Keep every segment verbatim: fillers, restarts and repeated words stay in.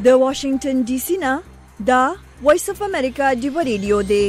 د واشنگټن ډي سي نه دا وایس اف امریکا دی ریډیو دی.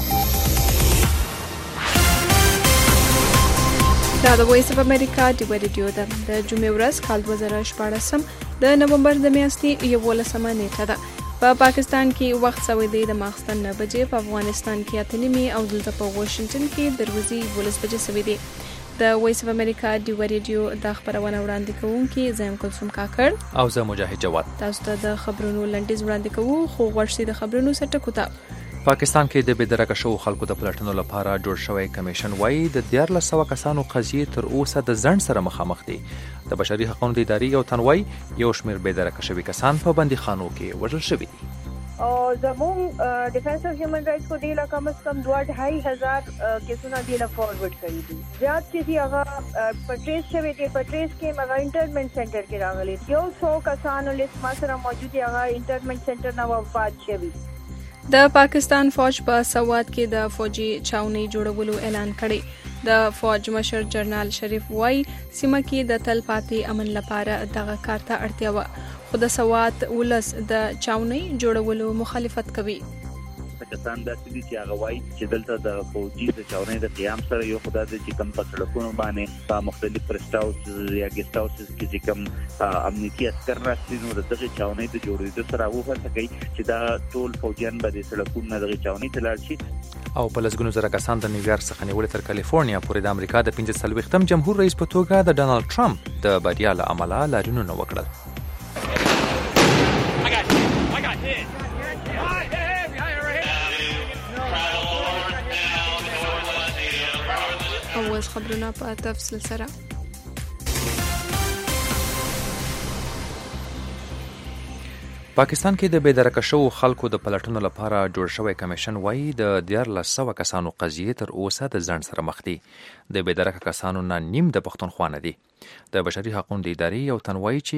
دا د وایس اف امریکا دی ریډیو ده. د جمعې ورځ کال دوه زره شپاړس د نومبر د میاشتې یولسمه نیټه ده. په پا پاکستان کې وخت سوی دی د ماخستن نه بجې، په افغانستان کې اته نیمې او دلته په واشنگټن کې دروازې ولس بجې سوی دی. د وایس اف امریکا دی ریډیو د خبرونه وړاندې کوونکي زم کلثوم کاکړ او زه مجاهد جواد تاسو ته د خبرونو لنډیز وړاندې کوو، خو غوښتي د خبرونو سټکو ته. پاکستان کې د بېدرکه شوو خلکو د پلټنو لپاره جوړ شوی کمیشن وایي د دیارلس سوه کسانو قضیې تر اوسه د ځنډ سره مخامخ دي. د بشري حقوقو د ادارې یو تن وایي یو شمېر بېدرکه شوي کسان په بندیخانو کې وژل شوي دي. او زمون ډیفنس اف هیومن رائټس کو دیلا کم از کم دوه ډھائی هزار کیسونه دیلا فارورډ کړی دي. زیات چې دی هغه پټریس شوی دی، پټریس کې مګا انټرمنټ سنټر کې راغلي یو سو کسانو لیست ما سره موجود دی، هغه انټرمنټ سنټر نه وفات شوی. د پاکستان فوج په سوات کې د فوجي چاوني جوړولو اعلان کړی. د فوج مشر جنرال شریف وای سیمه کې د تل پاتې امن لپاره دغه کار ته اړتیا و، خو د سوات ولس د چاوني جوړولو مخالفت کوي. پاکستان د سړي چې هغه وایي چې دلته د فوجي د چاوني د قیام سره یو خدای د چې کم په سړکونو باندې په مختلف پرستاوس یا ګیسټاوس کې چې کم امنیتي عسكر راځي نو دغه چاوني د جوړېدو سره وغوښته کوي چې دا ټول فوجیان به د سړکونو دغه چاوني ته لاړ شي. او په لسګونو زره کسان د نیویارک څخه نیولې تر کالیفورنیا پورې د امریکا د پنځه څلوېښتم جمهور رئیس په توګه د ډانلډ ټرمپ د بریا له امله لاریونونه وکړل. اوس خبرونه په تفصیل سره. پاکستان کې د بېدرکه شوو خلکو د پلټنو لپاره جوړ شوی کمیشن وایي د دیارلس سوه کسانو قضیې تر اوسه د ځنډ سره مخ دي. د بېدرکه کسانو نه نیم د پښتونخوا نه دي. د بشري حقوقو د ادارې یو تن وایي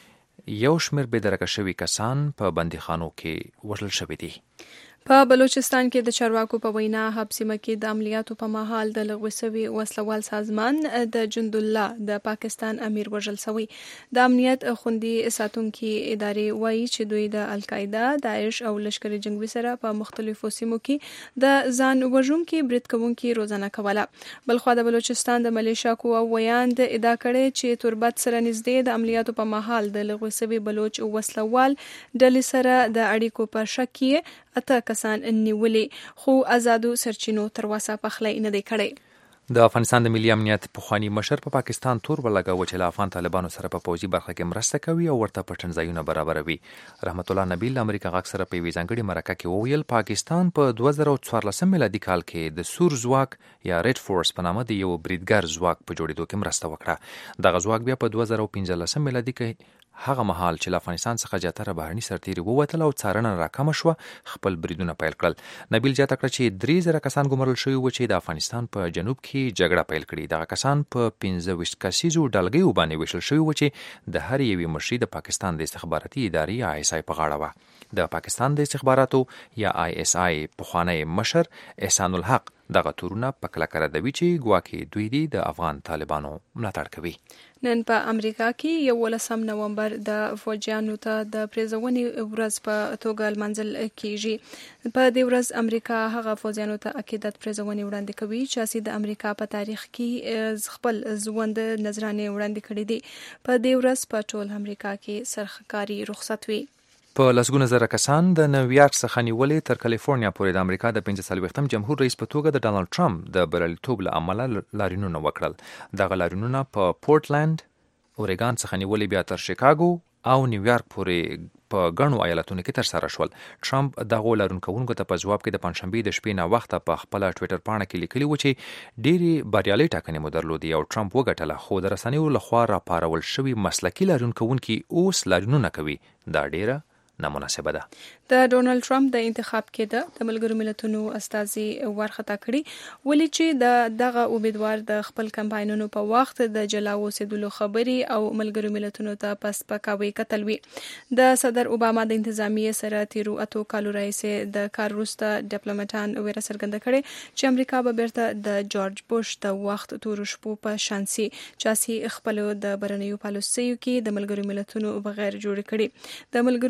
چې یو شمېر بېدرکه شوي کسان په بندیخانو کې وژل شوي دي. په بلوچستان کې د چارواکو په وینا حبسیمه کې د عملیاتو په مهال د لغوه شوي وسلوال سازمان د جند الله د پاکستان امیر وژل شوی. د امنیت خوندي ساتونکي ادارې وایي چې دوی د القاعده، داعش او لشکري جنگي سره په مختلفو سیمو کې د ځان وژونکي برید کوونکي روزانه کوله. بلخو د بلوچستان د ملیشیا قوو ویاند ادعا کړې چې تربت سره نږدې د عملیاتو په مهال د لغوه شوي بلوچ وسلوال ډلې سره د اړیکو په شک کې اته کسان نیولې، خو آزادو سرچینو تر وسه پخلی نه دی کړی. د افغانستان د ملي امنیت پخوانی مشر په پا پاکستان تور ولګاوه چې له افغان طالبانو سره په پوځي برخه کې مرسته کوي او ورته پټنځایونه برابروي. رحمت الله نبیل امریکا غاک سره په یوې ځانګړې مرکه کې وویل پاکستان په دوه زره څوارلسم میلادي کال کې د سور ځواک یا ریډ فورس په نامه د یو بریدګر ځواک په جوړېدو کې مرسته وکړه. دغه ځواک بیا په دوه زره پنځلسم میلادي کې هغه مهال چې له افغانستان څخه زیاتره بهرني سرتیري ووتل او څارنه راکمه شوه خپل بریدونه پیل کړل. نبیل زیاته کړه چې درې زره کسان ګمارل شوي وو چې د افغانستان په جنوب کې جګړه پیل کړې. دغه کسان په پنځه ویشت کسیزو ډلګیو باندې ویشل شوي وو چې د هر یوې مشري د پاکستان د استخباراتي ادارې آی اس آی په غاړه وه. د پاکستان د استخباراتو یا آی اس آی پخوانی مشر احسان الحق دغه تورونه په کلکه ردوي چې ګواکې دوی دي د افغان طالبانو ملاتړ کوي. نن په امریکا کې یولسم نومبر د فوجیانو ته د پرېزونې ورځ په توګه لمانځل کیږي. په دې ورځ امریکا هغه فوجیانو ته عقیدت پرېزونې وړاندې کوي چې د امریکا په تاریخ کې خپل ژوند نظرانه وړاندې کړي دي. په دې ورځ په ټول امریکا کې سرخکاري رخصت وي. په لسګونه زره کسان د نیویارک څخه نیولې تر کالیفورنیا پورې د امریکا د پنځه څلوېښتم جمهور رئیس په توګه د ډانلډ ټرمپ د بریالیتوب له امله لاریونونه وکړل. دغه لاریونونه په پورټلند، اورېګان څخه نیولې بیا تر شیکاګو او نیویارک پورې په ګڼو ایالتونو کې ترسره شول. ټرمپ دغه لارونکوونکو ته په جواب کې د پنځشنبې د شپې نه وخته په خپل ټویټر پاڼه کې لیکلي و چې ډېری بریالۍ ټاکنې مو درلودې او ټرمپ وګټله، خو د رسنیو لخوا راپارول شوي مسلکي لارونکوونکي اوس لاریونونه کوي. دا ډېره نامناسبه ده. د ډونالد ټرمپ د انتخاب کې د ملګرو ملتونو استازي ورخطا کړي، ولې چې د دغه امیدوار د خپل کمپاینونو په وخت د جلا اوسېدلو خبرې او ملګرو ملتونو ته پس پکاوي کتل وي. د صدر اوباما د انتظامیې سره تیرو اتو کالو راهیسې د کار وروسته ډیپلوماټان ویره څرګنده کړې چې امریکا به بیرته د جورج بوش د وخت تورو شپو په شانسي چاسي خپل د برنیو پالیسیو کې د ملګرو ملتونو بغیر جوړ کړي. د ملګرو ملتونو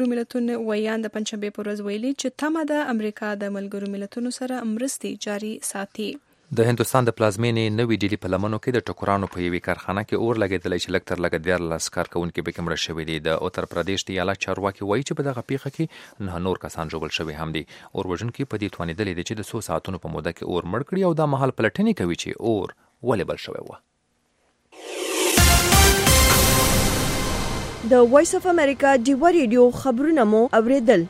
مون ویان د پنځشنبه پر ورځ ویلي چې تمه د امریکا د ملګرو ملتونو سره مرستې جاري ساتي. د هندستان د پلازمینې نوې ډیلی په لمنو کې د ټکرانو په یوې کارخانه کې اور لګېدلی چې لږ تر لږه دیارلس کارکوونکي پکې مړه شوي دي. د اتر پردیش د ایالت چارواکي وایي چې په دغه پیښه کې نه نور کسان ژوبل شوي هم دي. اور وژونکي په دې توانېدلي دي چې د څو ساعتونو په موده کې اور مړ کړي او دا مهال پلټنې کوي چې اور ولې بل شوی و. د وایس اف امریکا ډیوا ریډیو خبرونه مو اوریدل.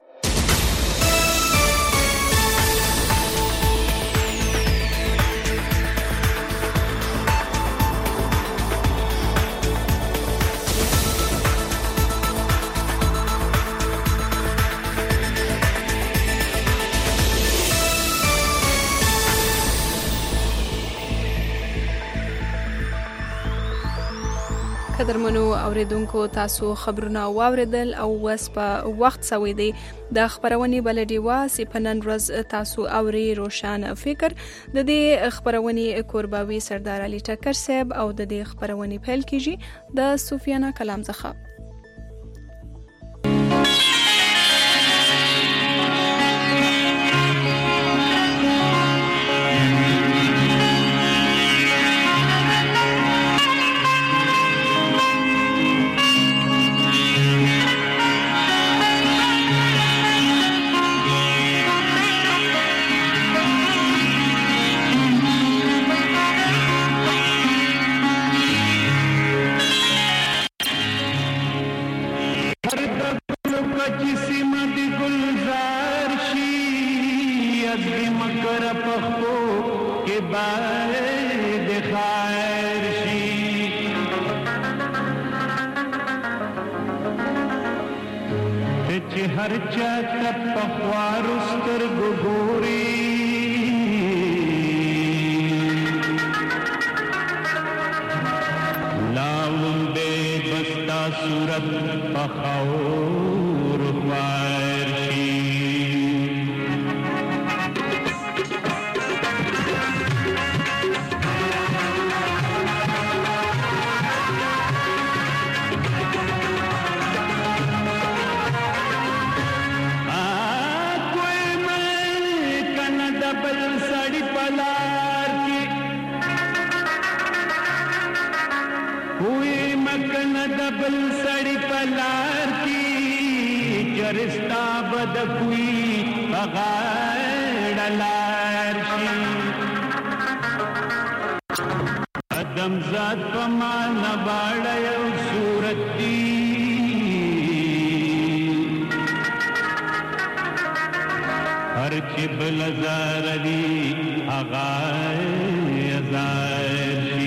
قدرمنو اوریدونکو تاسو خبرونه واوریدل او وس په وخت سوي دي د خبرونې بلډي واسي په نن ورځ تاسو اوري روشن فکر د دې خبرونې کورباوي سردار علي ټکر صاحب او د دې خبرونې پیل کیږي د سفیانه کلام څخه. हर चत पखवार उस्तर गुगोरी लाउंदे बस्ता सूरत पखाऊर वारशी डबल सड़ी पलार की चरिस्ता बद कुई बगाड़लार अदम जात पमान बाड़य सूरती हर चिबल ज़ारली आगाए अज़ारी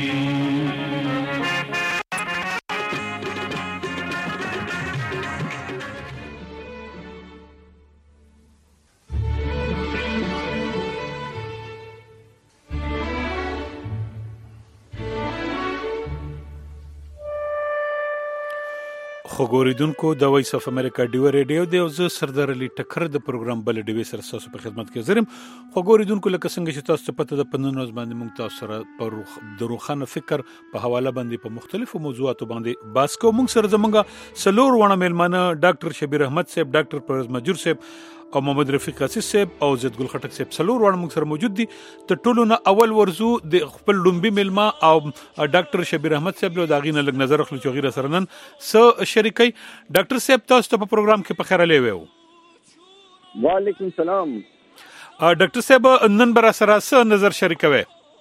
خبرېدونکو د وایس اف امریکا ډیو ریډیو د یو سردار علي ټکر د پروګرام بل ډیوي سره تاسو په خدمت کې زرم. خبرېدونکو لکه څنګه چې تاسو پته د پنځه ورځې باندې موږ تاسو سره پر د روخانه فکر په حواله باندې په مختلفو موضوعاتو باندې باس کوو. موږ سره زمونږ سلور ونه میلمانه ډاکټر شبیر احمد صاحب، ډاکټر پرویز مجور صاحب او محمد رفیق عزیز صاحب او زید ګل خټک صاحب سلور ونه موږ سره موجود دي. ته ټولو نه اول ورزو د خپل لومبي میلما او ډاکټر شبیر احمد صاحب له داغینه لګ نظر خلک غیر سره نن س شریکي. ډاکټر صاحب تاسو ته په پروګرام کې په خیر لې وو. وعلیکم السلام. ډاکټر صاحب نن برا سره س نظر شریکوي.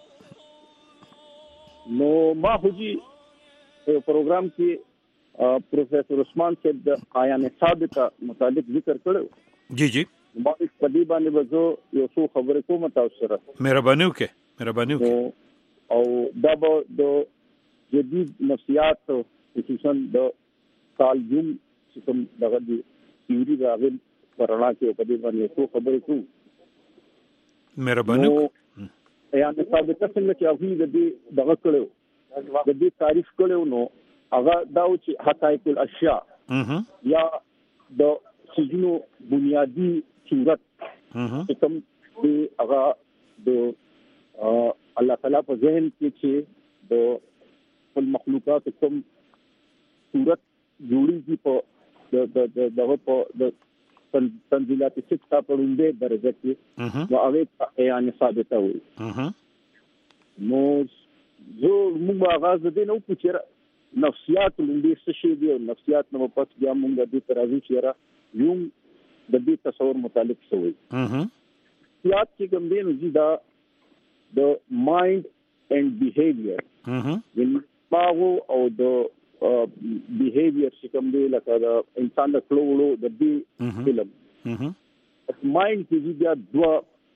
نو ما هوجي پروګرام کې پروفیسور عثمان صاحب د آیان ثابته متعلق ذکر کړو. جی جی ما په دې باندې وځو یو څو خبرې کوم تاسو سره. مهرباني وکړئ مهرباني وکړئ. او دا به د جدید نفسیات خصوصا د کال جون چې کوم دغه دی تیوري راغل پرانا کې په دې باندې څو خبرې کوم. مهرباني وکړئ. آیان ثابته څنګه چې هغه د دې دغه کړو د دې تعریف کړو نو هغه دا چې حقایق الاشیاء یا د سجنو بنیادی صورت چې کوم چې هغه د الله تعالی په ذهن کې چې د خپل مخلوقات کوم صورت جوړیږي په د د د د تنزيلات سته په لومړي درجه کې نو هغه یعنی ثابته وي نو زه موږ آغاز دې نو پوښتنه نفسیات لومړي څه شي دي او نفسیات نو پس بیا موږ دې ترازو چې را یوم د دې تصور متعلق شوی نفسیات چې کوم دي نو دا د مایند اینڈ بیهیویر یعنی باغو او د بیهیویر چې کوم دی لکه د انسان د کلوړو د دې فلم مایند کې بیا دوه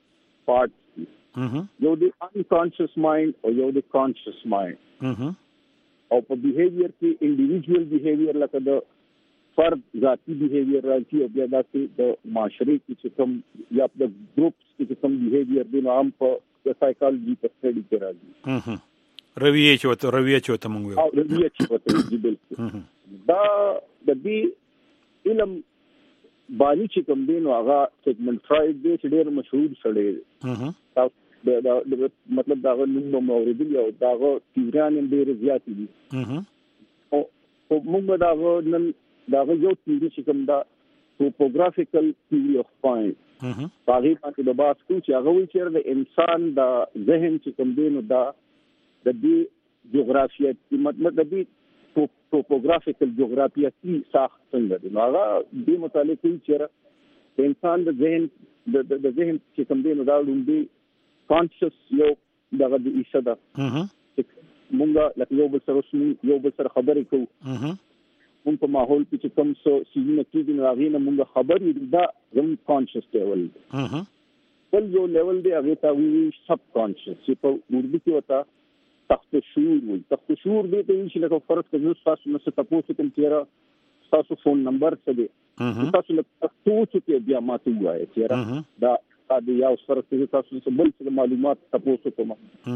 پارټ یو د انکانشس مایند او یو د کانشس مایند او په بیهیویر کې انډیویډوال بیهیویر لکه د فرد ذاتی بیهیویر راځي او بیا د معاشري کې کوم یا د ګروپس کې کوم بیهیویر دی نو هم په سایکالوجي په سټډي کې راځي رویه چې وته رویه چې وته مونږ او رویه چې وته دی بالکل دا د دې علم بانی چې کوم دی نو هغه سیګمنټ فرایډ دی چې ډېر مشهور سړی دی تاسو د مطلب دا نوم مورید دی او دا تیوران ډېر زیات دي او موږ دا نن دا یو تیوري چې کوم دا ټوپوګرافیکل تیوري اف پوینټ هغه باندې د باس کو چې هغه وی چې د انسان د ذهن چې کوم دی نو دا د دې جغرافیایي مطلب د دې ټوپوګرافیکل جغرافیایي ساخت څنګه دی نو هغه دې متعلق چې انسان د ذهن د د ذهن چې کوم دی نو دا لومړی کانشس یو دغه د ایسه ده مونږه لکه یو بل سره یو بل سره خبرې کوو مونږ په ماحول کې چې کوم څه سیزونه کېږي نو هغې نه مونږ خبرې دا زموږ کانشس لیول دی بل یو لیول دی هغې ته وایي سب کانشس چې په اردو کې ورته تحت شعور وي تحت شعور دی ته چې لکه فرض کړو تاسو نو څه تاسو کوم چیرې تاسو فون نمبر څه دی تاسو له تاسو چې بیا ماته وایي چیرې دا دا یو فرض کړو تاسو څه بل څه معلومات تاسو کوم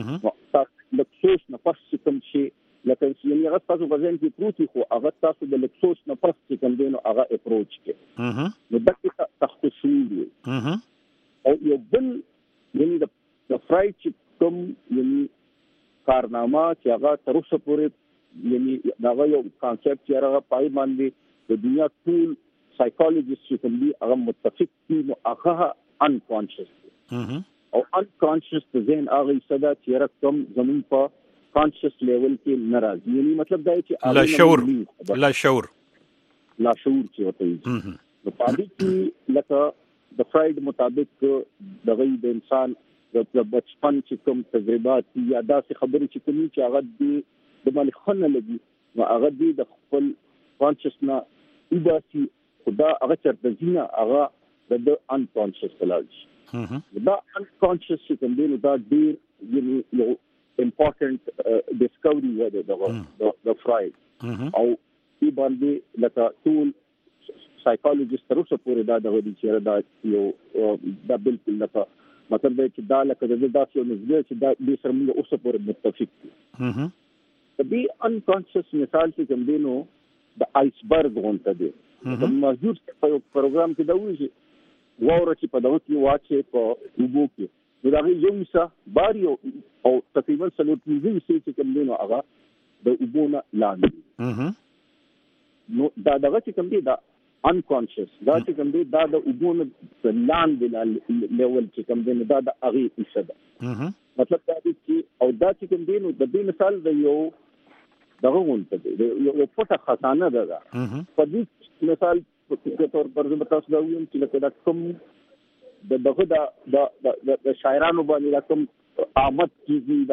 تاسو د سوچ نه پس کوم شي لکه چې یو هغه تاسو په ځین کې پروتي خو هغه تاسو د لکسوس نه پس چې کوم دی نو هغه اپروچ کې نو دا کې تحت شعور وي او یو بل یعنی د فرایډ چې کوم یعنی کارنامه چې هغه تر اوسه پورې یعنی دا یو کانسپټ چې هغه پای باندې د دنیا ټول سایکالوجیست چې کوم دي هغه متفق دي نو هغه انکانشس او انکانشس د ذهن هغه صدا چې رقم زمون په کانشس لیول کې ناراضي یعنی مطلب دا چې لا شعور لا شعور لا شعور چې وته نو پاتې کې لکه د فرایډ مطابق د غي د انسان د بچپن چې کوم تجربات یا داسې خبرې چې کومي چې هغه د مال خنه لګي نو هغه د خپل کانشس نه ایداسي خدا هغه چرته زینه هغه د انکانشس تلاږي دا انکانشس چې کوم دی نو دا ډیر یو امپورټنت ډیسکوري و د د فرایډ او ای باندې لکه ټول سایکالوجیست تر اوسه پورې دا د ودی چې دا یو دا بالکل لکه مطلب دی چې دا لکه د داسې یو نظریه چې دا دې سره موږ اوسه پورې متفق دي د دې انکانشس مثال چې کوم دی نو د آیسبرګ غونډه دی د موجود په یو پروګرام کې دا وایي چې واوره چې په دغه کې واچي په اوبو کې نو دا یو څه بار یو او تقریبا څلور پنځه حصې چې کوم دی نو هغه د اوبو نه لاندې نو دا دغه چې کوم دی دا انکانشس دا چې کوم دی دا د اوبو نه لاندې لیول چې کوم دی نو دا د هغې حصه ده مطلب دا دی چې او دا چې کوم دی نو د دې مثال د یو دغه غونډه دی یو پټه خزانه ده دا په دې مثال په تور پر تاسو دا ویم چې لکه دا کوم د دغه د د شاعرانو باندې کوم آمد کیږي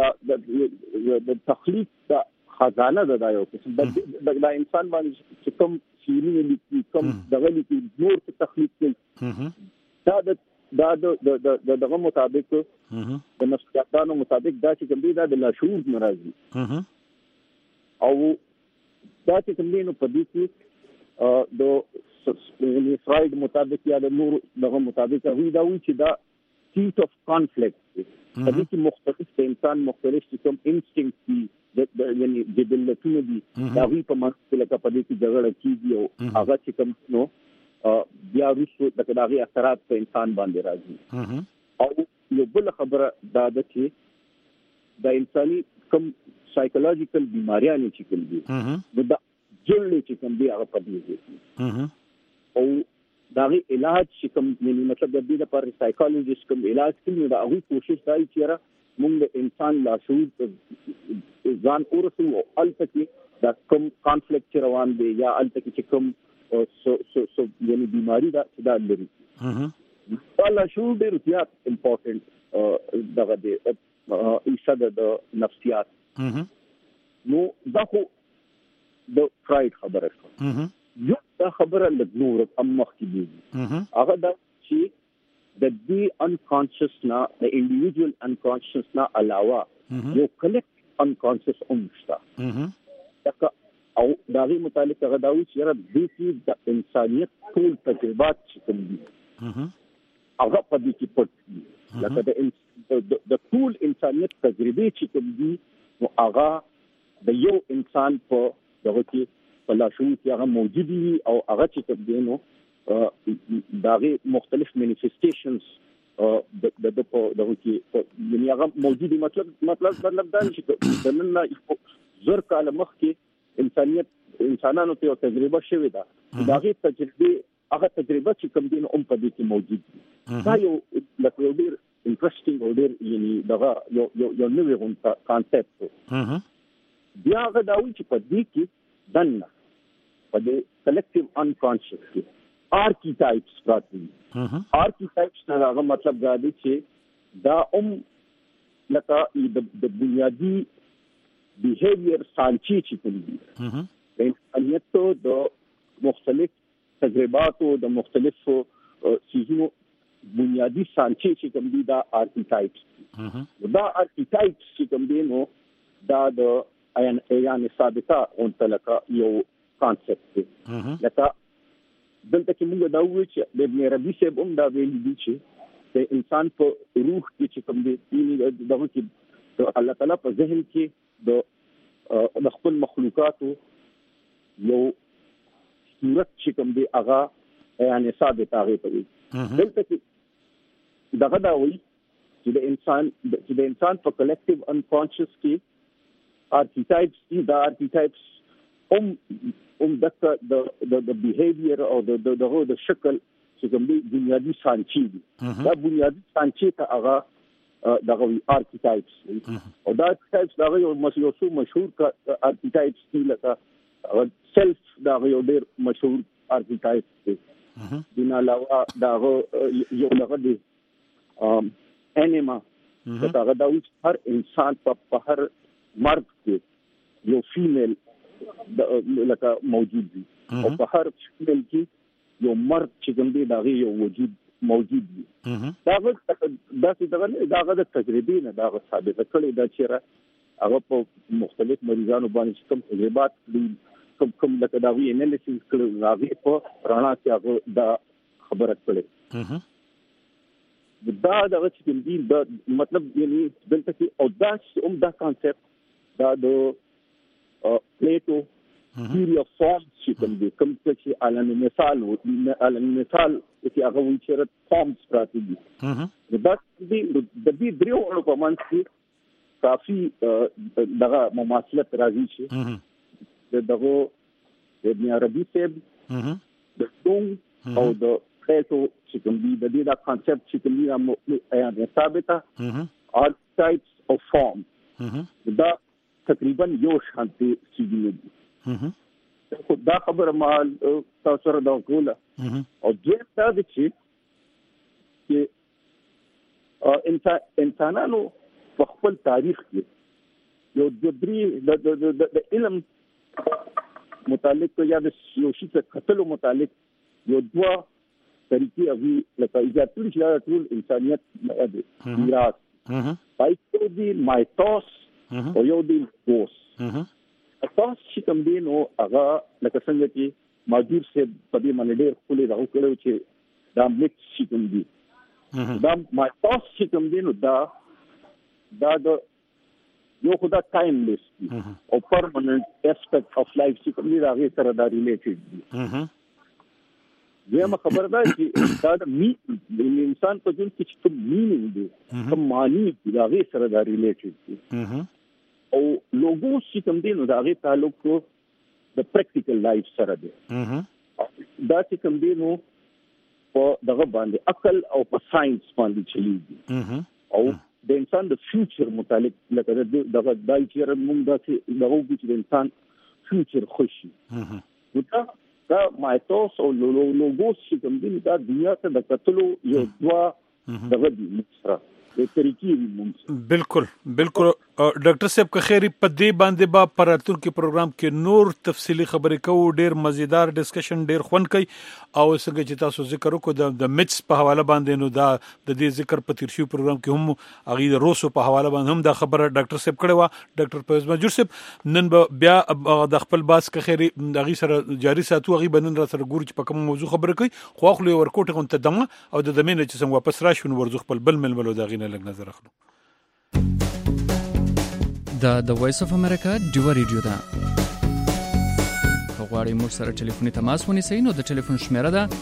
دا د تخلیق دا خزانه ده دا یو قسم د انسان باندې چې کوم شیرینه لیکي کوم دغه لیکي نور څه تخلیق کوي دا د دا د دغه مطابق د نفسیاتانو مطابق دا چې کوم دی دا د لاشعور ناراضي او دا چې کوم دی نو په دې کې د فرایډ مطابق یا د نور دغه مطابق هغه دا وایي چې دا سیټ اف کانفلیکټ په دې کې مختلف انسان مختلف کوم انسټینکټ دي د یعنی د دلتونو دي دا وی په مخکې لکه په دې کې جګړه کیږي او هغه چې کوم نو بیا وروسته د دغه اثرات په انسان باندې راځي او یو بل خبره دا ده چې د انساني کوم سایکولوژیکل بیماریاں چې کوم دي نو دا جوړ چې کوم دی هغه پدې او داغه علاج چې کوم یعنی مطلب د دې لپاره سایکالوجیست کوم علاج کوي دا هغه کوشش کوي چې را موږ د انسان لاشعور ځان اورسو او البته دا کوم کانفلیکټ روان دی یا البته چې کوم سو سو سو یعنی بیماری دا دا لري هغه لاشعور ډیر زیات امپورټنت دغه دی ایساده د نفسیات نو دا خو د فرایډ خبره ده یو دا خبره لږ نور هم مخکې دي هغه دا چې د دې انکانشس نه د انډیویډوال انکانشس نه علاوه یو کلیکټیو انکانشس هم شته دا او دا غي متعلق هغه دا چې را د دې انسانيت ټول تجربات چې کوم دي هغه په دې کې پټ دي لکه د ټول انسانيت تجربې چې کوم دي نو هغه د یو انسان په دغه کې په لاشعور کې هغه موجود دي او هغه چې کوم دي نو داغه مختلف مانیفیسټیشنز د د په دغه کې یعنی هغه موجود دي مطلب مطلب مطلب دا چې د نن زر کال مخکې انسانيت انسانانو ته تجربه شوې ده داغه تجربه هغه تجربه چې کوم دي نو هم په دې کې موجود دي دا یو لکه یو ډیر انټرېسټینګ او ډیر یعنی دغه یو یو نوې غونډه کانسپټ بیا هغه دا وایي چې په دې کې دنه په دې کلیکټیو انکانشس کې آرکیټایپس پراته دي آرکیټایپس نه هغه مطلب دا دی چې دا هم لکه د بنیادی بیهیویر سانچې چې کوم دي د انسانیت د مختلف تجرباتو د مختلفو سیزونو بنیادی سانچې چې کوم دي دا آرکیټایپس دا آرکیټایپس چې کوم دي نو دا د ایان ایان ثابته اون لکه یو کانسپټ دی لکه دلته کې موږ دا وایو چې د ابن عربي صاحب هم دا ویلي دي چې د انسان په روح کې چې کوم دی دغه کې د الله تعالی په ذهن کې د د خپل مخلوقاتو یو صورت چې کوم دی هغه یعنی ثابت هغه کوي دلته کې دغه دا وایي چې د انسان چې د انسان په کلیکټیو انکانشس کې آرکیټایپس دي دا آرکیټایپس هم هم دغه د د بیهیویر او د دغه د شکل چې کوم دی بنیادی سانچې دي دا بنیادی سانچې ته هغه دغه آرکیټایپس او دا آرکیټایپس دغه یو مشهور مشهور آرکیټایپس دي لکه سلف دغه یو ډیر مشهور آرکیټایپ دی دین علاوه دغه یو لغه دی انیما دا دا هر انسان په هر مرد کې یو فیمیل لکه موجود دي او په هر فیمیل کې یو مرد چې کوم دی دغه یو وجود موجود دي دا د دغه دغه د تجربې نه دا ثابت کړي دا چې هغه په مختلف مریضانو باندې کوم تجربات دي کوم کوم لکه دا وی انالیسیس کړي راغی په رانا کې هغه دا خبره کړي دا دغه چې کوم دی دا مطلب یعنی دلته کې او دا هم دا کانسپټ دا د پلیټو theory of forms چې کوم دی کوم چې علامه مثال و علامه مثال چې هغه وایي چې فارمز پراته دي دا د دې دریو اړو په منځ کې کافي دغه مماثلت راځي چې دغه ابن عربي صاحب د ټول او د پلیټو چې کوم دی د دې دا کانسپټ چې کوم دی هغه ثابته archetypes of form دا تقریبا یو شانتي سیګل دي خو دا خبره مال تاسو سره دا کوله او دې دا د چې چې انسانانو په خپل تاریخ کې یو د درې د علم متعلق یا د یو شي څخه کتلو متعلق یو دوا طریقې هغه لکه ایجاد کړی چې ټول انسانيت د میراث پای دی مایتوس او یو دی اوس تاسو چې کوم دی نو هغه لکه څنګه چې ماجور سے په دې باندې ډېر خپل راو کړو چې دا مکس چې کوم دی دا ما تاسو چې کوم دی نو دا دا د یو خدای ټایملیس او پرمننت اسپیکټ اف لایف چې کوم دی دا غي سره دا ریلیټډ دی زما خبر ده چې دا د می د انسان په ژوند کې چې مینینګ دی کوم معنی دا غي سره دا ریلیټډ دی او لوګو چې کوم دی نو دا غي تعلق د پریکټیکل لایف سره دی دا چې کوم دی نو په دغه باندې عقل او په ساينس باندې چلیږي او د انسان د فیوچر متعلق لکه دغه دای چې موږ داسې دغه چې د انسان فیوچر خوشي نو دا دا مایتوس او لوګوس چې کوم دی دا دنیا ته د کتلو یو دوا دغه دی مستر د طریقې بالکل بالکل ډاکټر صاحب که خیری په دې باندې با پراتون کې پروګرام کې نور تفصیلی خبرې کوو ډیر مزیدار ډسکشن ډیر خوند کوي او څنګه چې تاسو ذکر وکړو د میتس په حواله باندې نو دا د دې ذکر په تیر شو پروګرام کې هم اغه د روسو په حواله باندې هم دا خبره ډاکټر صاحب کړې و ډاکټر پرویز مجور صاحب نن بیا د خپل باس که خیری اغه سره جاری ساتو اغه بنن را سره ګور چې په کوم موضوع خبره کوي خو خو ورکوټه غون ته دمه او د دمینه چې څنګه واپس راشون ورزو خپل بل ململو دا غینه لګ نظر اخلو دا د وایس اف امریکا ډیو ریډیو ده غواړئ موږ سره ټلیفوني تماس ونیسئ نو د ټلیفون شمیره ده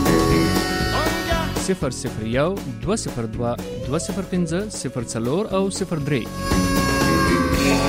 صفر صفر یو دوه صفر دوه دوه صفر پنځه صفر څلور او صفر درې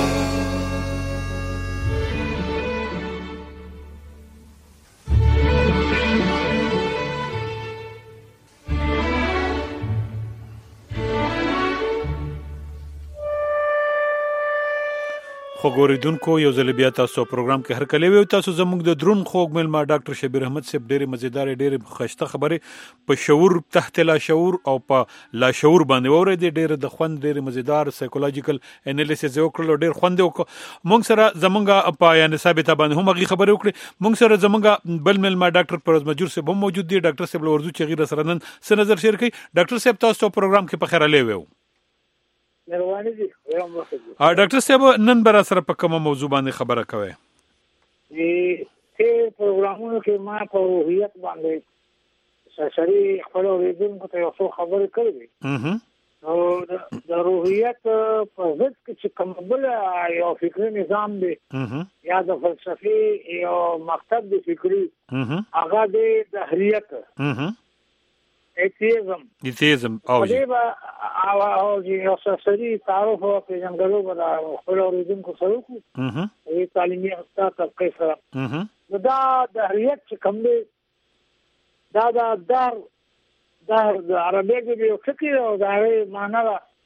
خو ګوریدونکو یو ځل بیا تاسو پروګرام کې هر کله وي تاسو زموږ د درون خوګ مل ما ډاکټر شبیر احمد صاحب ډېر مزیدار ډېر خشته خبره په شعور تحت لا شعور او په لا شعور باندې وره دي ډېر د خوند ډېر مزیدار سایکولوژیکل انالیسیس وکړو ډېر خوند وکړو مونږ سره زمونږه په یعنی ثابته باندې هم غي خبره وکړي مونږ سره زمونږه بل مل ما ډاکټر پرویز مجور صاحب هم موجود دي ډاکټر صاحب ورزو چې غیر سره نن څه نظر شیر کوي ډاکټر صاحب تاسو پروګرام کې په خیر لې وو مهرباني دي یم وخت ا ډاکټر صاحب نن بر سره په کومه موضوع باندې خبره کوي ای ته پروګرامونو کې ما په هویت باندې سړي خپل ورېدونکو ته یو څه خبرې کړې اها او د روحیت په ضد کې چې کوم بل یو فکری نظام دی اها یا د فلسفي یو مکتب دی فکری اها هغه د دهریت اها ایتیزم ایتیزم او جی او او جی او سری تعارف او پیژنګلو ولا خپل اوریدونکو سره کو اها ای تعلیمي استاد طبقه سره اها دا د هریت چې کوم دی دا دا دار دار د عربی کې یو فکر او دا معنا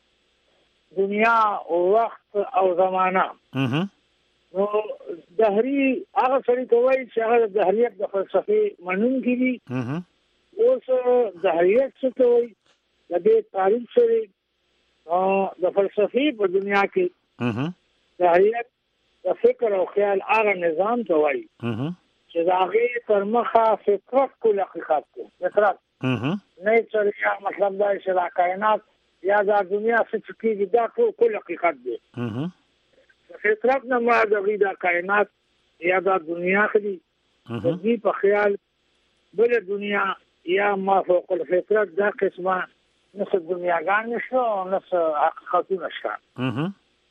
دنیا او وخت او زمانہ اها نو دهری هغه سړي کوي چې هغه د هریت د فلسفي منون کړي اها اوس د هریت څه کوي د دې تاریخ سره او د فلسفي په دنیا کې اها د هریت د فکر او خیال هغه نظام ته وایي اها چې دا غي تر مخه فکرت کول حقیقت کو فکرت اها نه چې مطلب دا چې د کائنات یا د دنیا څخه کېږي دا ټول حقیقت دی اها فکرت نه مراد غي د کائنات یا د دنیا خلی د دې په خیال بل دنیا یا ما فوق الفطرت دا قسمه نس دنیاګان نشو نس حقیقت نشو اها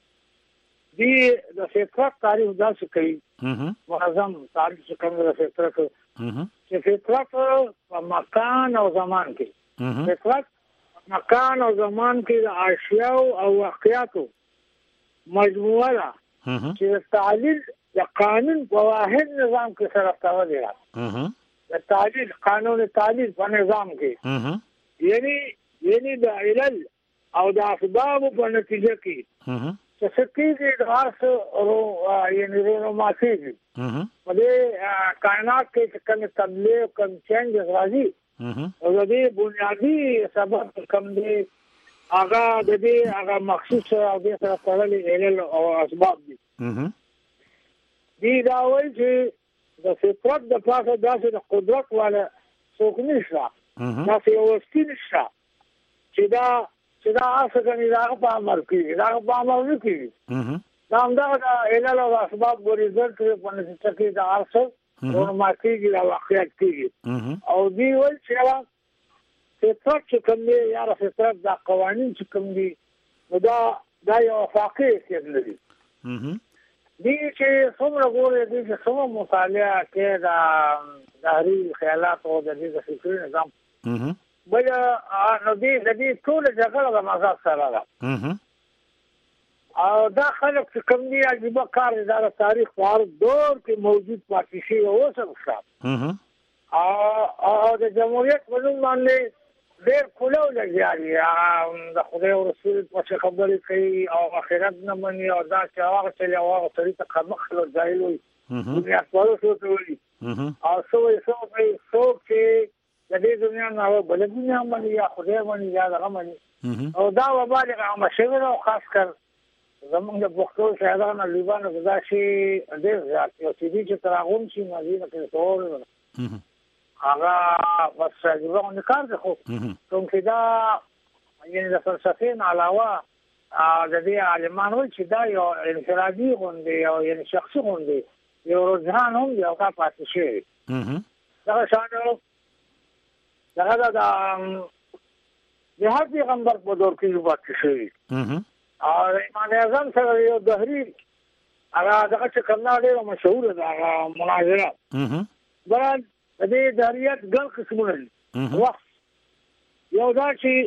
دی د فطرت تعریف دا څه کوي اها منظم تعریف کوي د فطرت اها چې فطرت په مکان او زمان کې اها فطرت مکان او زمان کې د اشیاء او واقعاتو مجموعه ده چې تعلیل د قانون په واحد نظام کې سره تاوه اها د تعلیل قانون تعلیل په نظام کې اها یعنی یعنی د علل او د اسباب په نتیجه کې اها چې سکیږي د هر څه یعنی رونماتیږي اها په دې کائنات کې چې کوم تبلیغ کوم چینج راځي اها او د دې بنیادی سبب کوم دی هغه د دې هغه مخصوص او د سره تړلې علل او اسباب دي اها دی دا وایي چې د فطرت د پاسه داسې د قدرت والا څوک نشته داسې یو وسیله نشته چې دا چې دا اصلي دا په عمل کې دا په عمل نه کوي دا هم دا د علل او اسباب ګورېدل چې په نتیجه کې دا ارسل رونماتیږي دا واقعیت کېږي او دی وایي چې فطرت چې کوم دی یا فطرت دا قوانین چې کوم دي نو دا دا یو واقعي څه نه دي دی چې څومره ګورې دی چې څومره مطالعه کې دا دهري خیالات او د دې فکري نظام بل نو دی د دې ټول جګړه د مزاج سره ده او دا خلک چې کوم دی عجیبه کار دا تاریخ په هر دور کې موجود پاتې شي او اوس هم شته. او د جمهوریت په نوم باندې ډېر کولو لګیاري د خدای او رسول په خبرې کوي او آخرت نه مني او دا چې هغه چې هغه سړي ته خمخلو ځایل وي دنیا ټول څه ته وي او څو څو څو چې د دې دنیا نه بل دنیا باندې یا خدای باندې یا هغه باندې او دا وباله هغه شوی او خاص کر زمونږ د پښتو شاعرانو لیبانو دا شي ډېر زیات یو چې چې تراغون شي مزید کې ټول هغه بس یو نه کار ده خو کوم چې دا یعنی د فلسفې نه علاوه د دې عالمانو چې دا یو انفرادي غونډه او یعنی شخصي غونډه یو رجحان هم یو کا پاتې شي دا شانو دا دا د هر پیغمبر په دور کې یو پاتې شي او امام اعظم سره یو دهری هغه دغه چې کله ډېر مشهور ده هغه مناظره بران د دې داریات ګل قسمونه دي وخت یو دا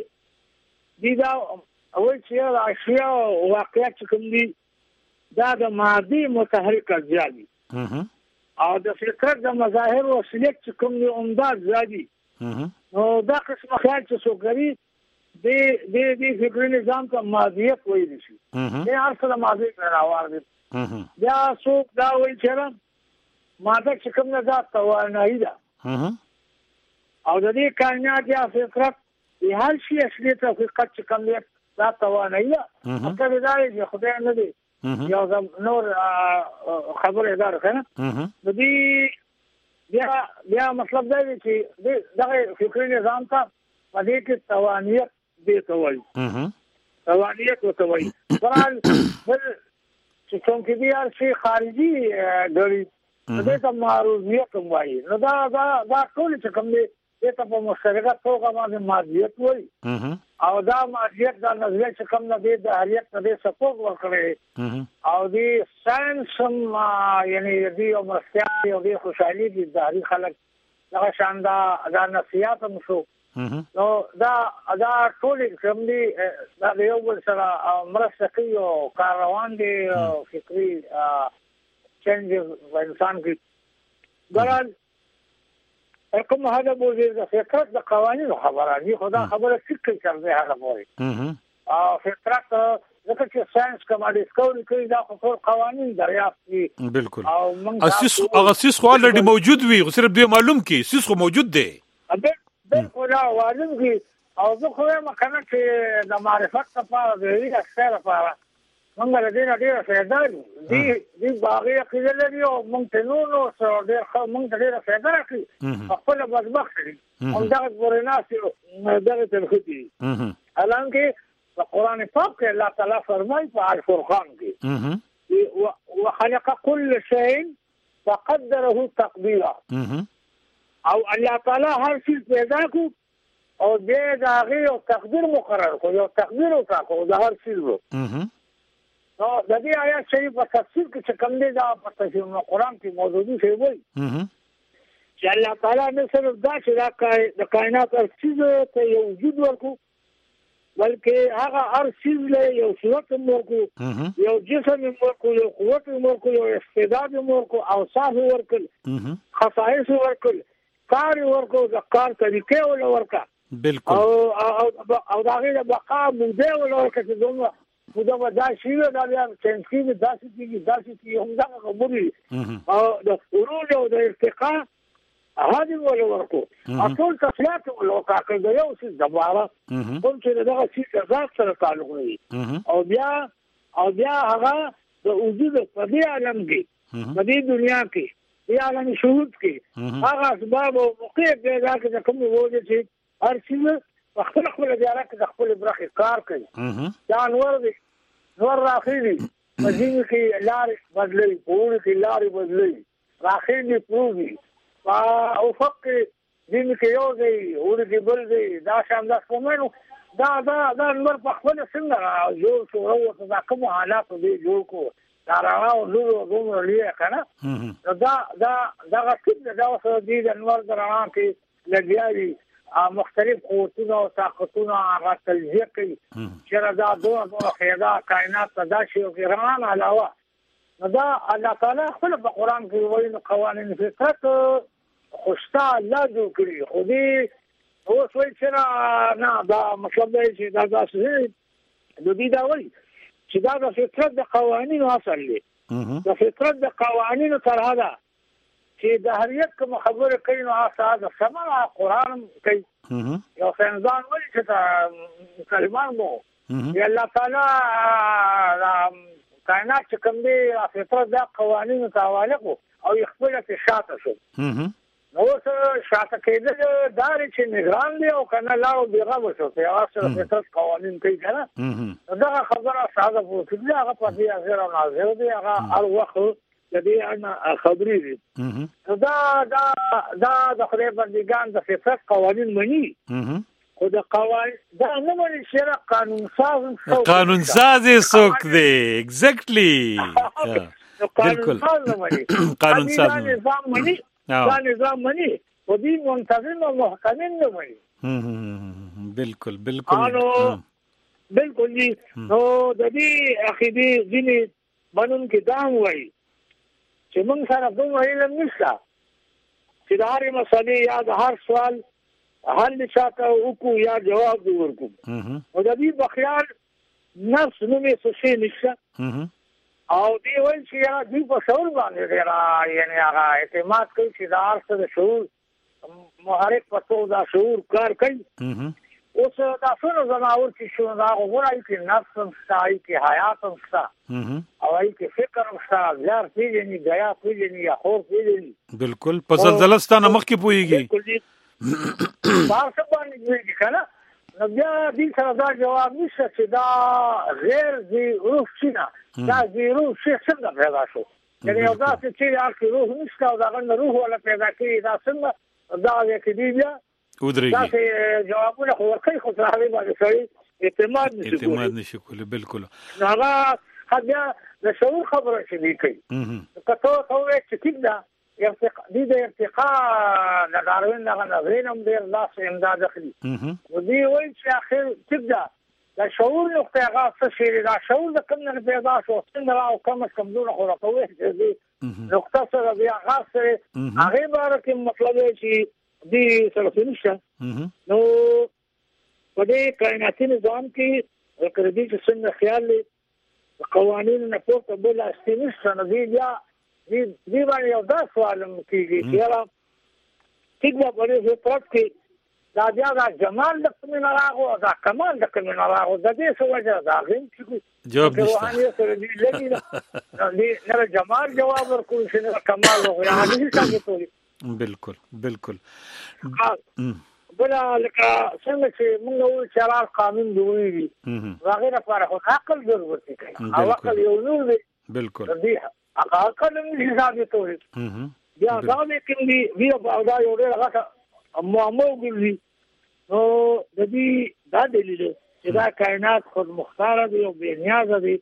چې دا اول چې د اشیاء واقعیت کوم دي دا د ماضي متحرک ځای او د فکر د مظاهر او سلیت کوم دي عمدات ځای نو دا قسم خیال چې سوګری د دې دې فکري نظام ته ماضیت وایي شي دا هر څه د ماضي راوړ دي دا څوک دا وایي چې ماده چې کوم نه دا توانایي ده او د دې کائنات یا فطرت د هر شي اصلي ته حقیقت چې کوم دا توانایي ده هغه دا چې خدای نه دی یو نور خبره دار کنه د دې بیا بیا مطلب دا دی چې دغه فکري نظام ته په دې کې توانایي دې ته وایي توانایي ته وایي قرآن چې څنګه کې بیا شي خارجي غړي دې ته معروضیت وایي نو دا دا دا ټول چې کوم دې ته په مشترکه توګه باندې ماضیت وایي او دا ماضیت دا نظریه چې کوم نه دې د حریت دې سپورټ ورکړي او دې ساينس یعنی دې او مرستیا او دې خوشحالي دې د خلک دا شاندا دا نصيحت هم شو نو دا دا ټول کوم دي دا یو بل سره مرسته کوي او کار روان دي فکری چینج انسان کې بران کوم هغه بوزي د فکر د قوانینو خبره دي خدا خبره فکر کوي هغه وایي او فطرت ځکه چې ساينس کومه ډیسکوري کوي دا خو قوانین دریافت دي بالکل او اساس هغه اساس خو الریډي موجود وي صرف دې معلوم کی اساس خو موجود دی بالکل واجب کی او زه خو ما کنه چې د معرفت لپاره د دې اکثر لپاره موږ له دې نه ډېر فائدہ دي دي باغی عقیده لري او موږ ته نو نو سره ډېر خو موږ ته ډېر فائدہ راکړي خپل بدبخت دي هم دا ورناسي دغه تلخدي حالانکه قرآن پاک کې الله تعالی فرمایي په الفرقان کې وخلق كل شيء فقدره تقديرا او الله تعالی هر شي پیدا کو او دې داغه او تقدیر مقرر کو یو تقدیر او تاکو د هر شي وو نو د دې آیات شریف په تفسیر کې چې کوم دی دا په تفسیر قرآن کې موجود شی وایي چې الله تعالی نه صرف دا چې د کائنات هر شي ته یو وجود ورکو بلکې هغه هر شي له یو صورت ورکو یو جسم ورکو یو قوت ورکو یو استعداد ورکو او صاحب ورکل خصائص ورکل کار ورکو د کار طریقې ول ورکا بالکل او او دا غیر بقا موده ول ورکا چې دومره موده ودا شي دا بیا څنګه چې داسې کیږي داسې کیږي هم دا خبرې او د ورود او د ارتقاء هغه ول ورکو اصل تفصيلات ول ورکا کله یو څه دباره کوم چې دغه چې ذات سره تعلق لري او بیا او بیا هغه د وجود په دې عالم کې په دې دنیا کې یا عالم شهود کې هغه اسباب او موقع پیدا کې کوم وجه چې هر څه خپل خپل دیاره کې خپل برخه کار کوي دا نور دي نور راخلي مزین کې لار بدلي پور کې لار بدلي راخلي پروي او فق دین کې یو دی اور کې بل دی دا شام دا کومنو دا دا دا نور په خپل څنګه جوړ شو او دا کوم حالات دي جوړ کو دا راو نور کوم لري کنه دا دا دا څه دا اوس دې د نور دران کې لګیاري مختلف قوتونه او طاقتونه هغه تلزیه کوي چې دا دوه دوه خیدا کائنات پیدا شي او غیران علاوه نو دا الله تعالی خپل په قران کې وایي نو قوانین فطرت خوشتا الله جوړ کړی خو دې اوس وایي چې نه دا مطلب دی چې دا تاسو د دې دا وایي چې دا د فطرت د قوانینو اصل دی د فطرت د قوانینو طرح ده چې د هر یک کوم خبره کوي نو هغه د سمه قران کوي یو څنګه وایي چې دا کلمان مو یا الله تعالی کائنات چې کوم دی فطرت د قوانینو حواله کو او خپل ته شاته شو نو څه شاته کېدل دار چې نگران دی او کنه لاو بیغه وشو ته اصل فطرت قوانین کوي کنه دا خبره ساده وو چې هغه په دې غیر ناظر دی هغه هر وخت د دې انا خبرې دي دا دا دا د خدای بندگان د فطرت قوانین مني خو د قوانین دا نه مني چې قانون ساز قانون ساز څوک دی ایگزیکټلی بالکل قانون ساز نظام مني دا نظام مني او دې منتظم او محکمین نه مني بالکل بالکل بالکل جی نو د دې عقیدې ځینې بنون کې دام وایي چې موږ سره دومره علم نشته چې د هرې مسلې یا د هر سوال حل چاته وکړو یا جواب دې ورکړو نو د دې په خیال نفس نومې څه شی نشته او دی وایي چې هغه دوی په شعور باندې ډېره یعنې هغه اعتماد کوي چې د هر څه د شعور محرک په توګه دا شعور کار کوي اوس دا څونه ځناور چې شو دا وګورئ چې نفس هم شته هغې کې حیات هم شته او هغې کې فکر هم شته زیار پېژني ګیا پېژني یا خور پېژني بالکل په زلزله ستانه مخکې پوهېږي په هر څه باندې پوهېږي که نه نو بیا دې سره دا جواب نشته چې دا غیر ذي روح شي نه دا ذي روح شي څنګه پیدا شو یعنې یو داسې چې هغه کې روح نشته او د هغه نه روح والا پیدا کړي دا څنګه دا دی کې دی بیا ودرېږي دا جوابونه خو ورکوي خو تر هغې باندې سړی اعتماد نشي کولی اعتماد نشي کولی بالکل نو هغه بیا د شعور خبره چې دوی کوي که ته ورته ووایې چې ټیک ده دوی د ارتقا د ډاروین دغه نظرین هم ډېر لاس امداد اخلي نو دوی وایي چې اخر ټیک ده د شعور نقطه هغه څه شی دی دا شعور د کوم نه پیدا شو څنګه را او کم از کم دونه خو راته ووایي چې دوی نقطه سره بیا هغه سره هغې باره کې مطلب دی چې دی سره نشته نو په دې کائناتي نظام کې لکه د دې چې څنګه خیال دی د قوانینو نه پورته بل اصلي نشته نو دوی بیا دې باندې یو دا سوال هم کېږي چې یاره ټیک ده په دې فطرت کې دا بیا دا جمال د کومې نه راغو او دا کمال د کومې نه راغو د دې څه وجه د هغې هم چې جواب نشته روحانیت سره دوی لګي نه نه جمال جواب ورکوي چې نه کمال وغوي هغه نشي ثابتولی بالکل بالکل بله لکه څنګه چې موږ وایو چې هر قانون د ویلي د هغې لپاره خو عقل ضرورت دی او عقل یو نور دی بالکل هغه عقل هم نشي ثابتولی بیا دا دی کوم دي بیا دا یو ډېر هغه معما وګرځي نو د دې دا دلیل دی چې دا کائنات خود مختاره دی او بې نیازه دی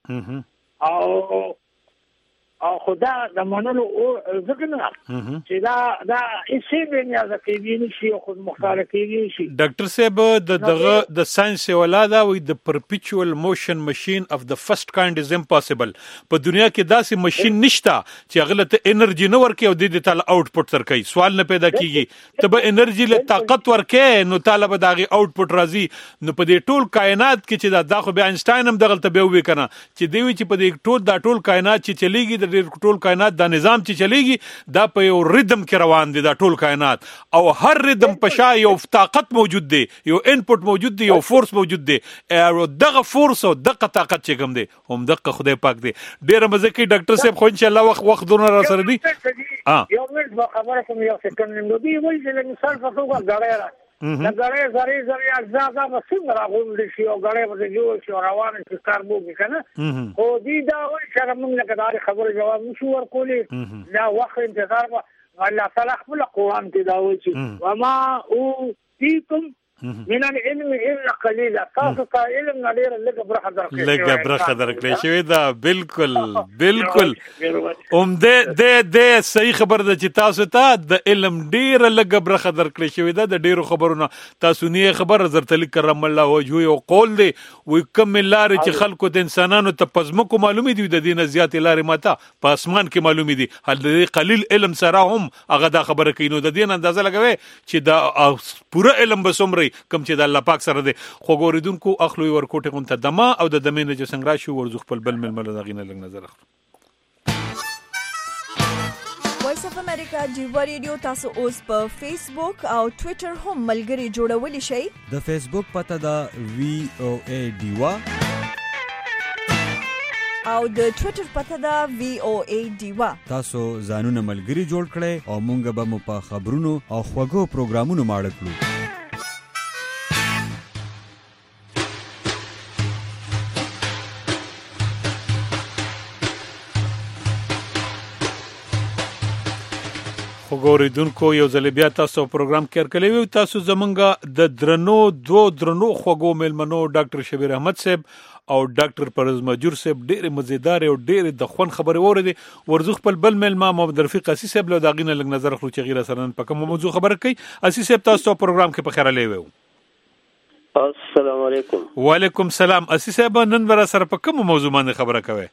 او او خدا د منلو ځکه نه چې دا دا هیڅ به نیازه کېږي نشي او خود مختاره کېږي نشي ډاکټر صاحب د دغه د ساينس ولاده وي د پرپیچوال موشن ماشين اف د فرست کایند از امپوسیبل په دنیا کې داسې ماشين نشته چې غلطه انرژي نه ورکي او د دې تعالی اوټپوټ تر کوي سوال نه پیدا کیږي ته به انرژي له طاقت ورکي نو تعالی به دغه اوټپوټ راځي نو په دې ټول کائنات کې چې دا د خو به اینشتاین هم دغه ته به وی کنه چې دی چې په دې ټول دا ټول کائنات چې چلیږي د ټول کائنات دا نظام چې چلیږي دا په یو ریدم کې روان دي دا ټول کائنات او هر ریدم په شا یو طاقت موجود دی یو انپوټ موجود دی یو فورس موجود دی او دغه فورس او دغه طاقت چې کوم دی هم دغه خدای پاک دی ډیره مزه کوي ډاکټر صاحب خو ان شاء الله وخت وخت دونه را سره دی یو منټ خبره کوم یو سکند نو دی وایي چې مثال په توګه غړې د غړې زری زری اجزا دا څنګه راغونډ شي او غړې په جوړ شي روان شي کاربو کې کنه خو دې دا وایي چې موږ نه کداري خبره جواب نشو ورکولې دا وخت انتظار الله تعالی خپل قرآن کې دا وایي چې وما اوتیتم من العلم الا قليلا تاسو ته علم نه ډیر لږه برخه درکړي لږه برخه درکړي شوی دا بالکل بالکل اومده د د صحیح خبر ده چې تاسو ته د علم ډیر لږه برخه درکړي شوی دا د ډیرو خبرونه تاسو نه خبر زرتلی کرم الله وجهه او قول دی وي کوم لار چې خلکو د انسانانو ته پزمکو معلومي دی د دینه زیات لارې ماته په اسمان کې معلومي دي هل د قلیل علم سره هم هغه دا خبره کوي نو د دین اندازه لګوي چې دا پوره علم بسومري کوم چې د الله پاک سره دی خو ګوریدونکو اخلو ورکوټه غونته دما او د دمینه چې څنګه راشي ورزخ په بل مل مل دغینه لګ نظر اخلو وایس اف امریکا ډیوا ریډیو تاسو اوس په فیسبوک او ټوئیټر هم ملګری جوړولی شئ د فیسبوک پته دا وی او ای ډیوا او د ټوئیټر پته دا وی او ای ډیوا تاسو ځانونه ملګری جوړ کړئ او مونږ به مو په خبرونو او خوږو پروګرامونو ماړه کړو وګوریدونکو یو ځل بیا تاسو پروګرام کې ورکړی تاسو زمونږه د درنو دو درنو خوګو ملمنو ډاکټر شبیر احمد صاحب او ډاکټر پرز مجور صاحب ډېر مزیدار او ډېر د خون خبرې وردی ورزخ په بل ملما محمد رفیق اسی صاحب له داغینه لګ نظر خلو چې غیر سره په کوم موضوع خبره کوي اسی صاحب تاسو پروګرام کې په خیره لیوو السلام علیکم وعلیکم السلام اسی صاحب نن ورا سره په کوم موضوع باندې خبره کوي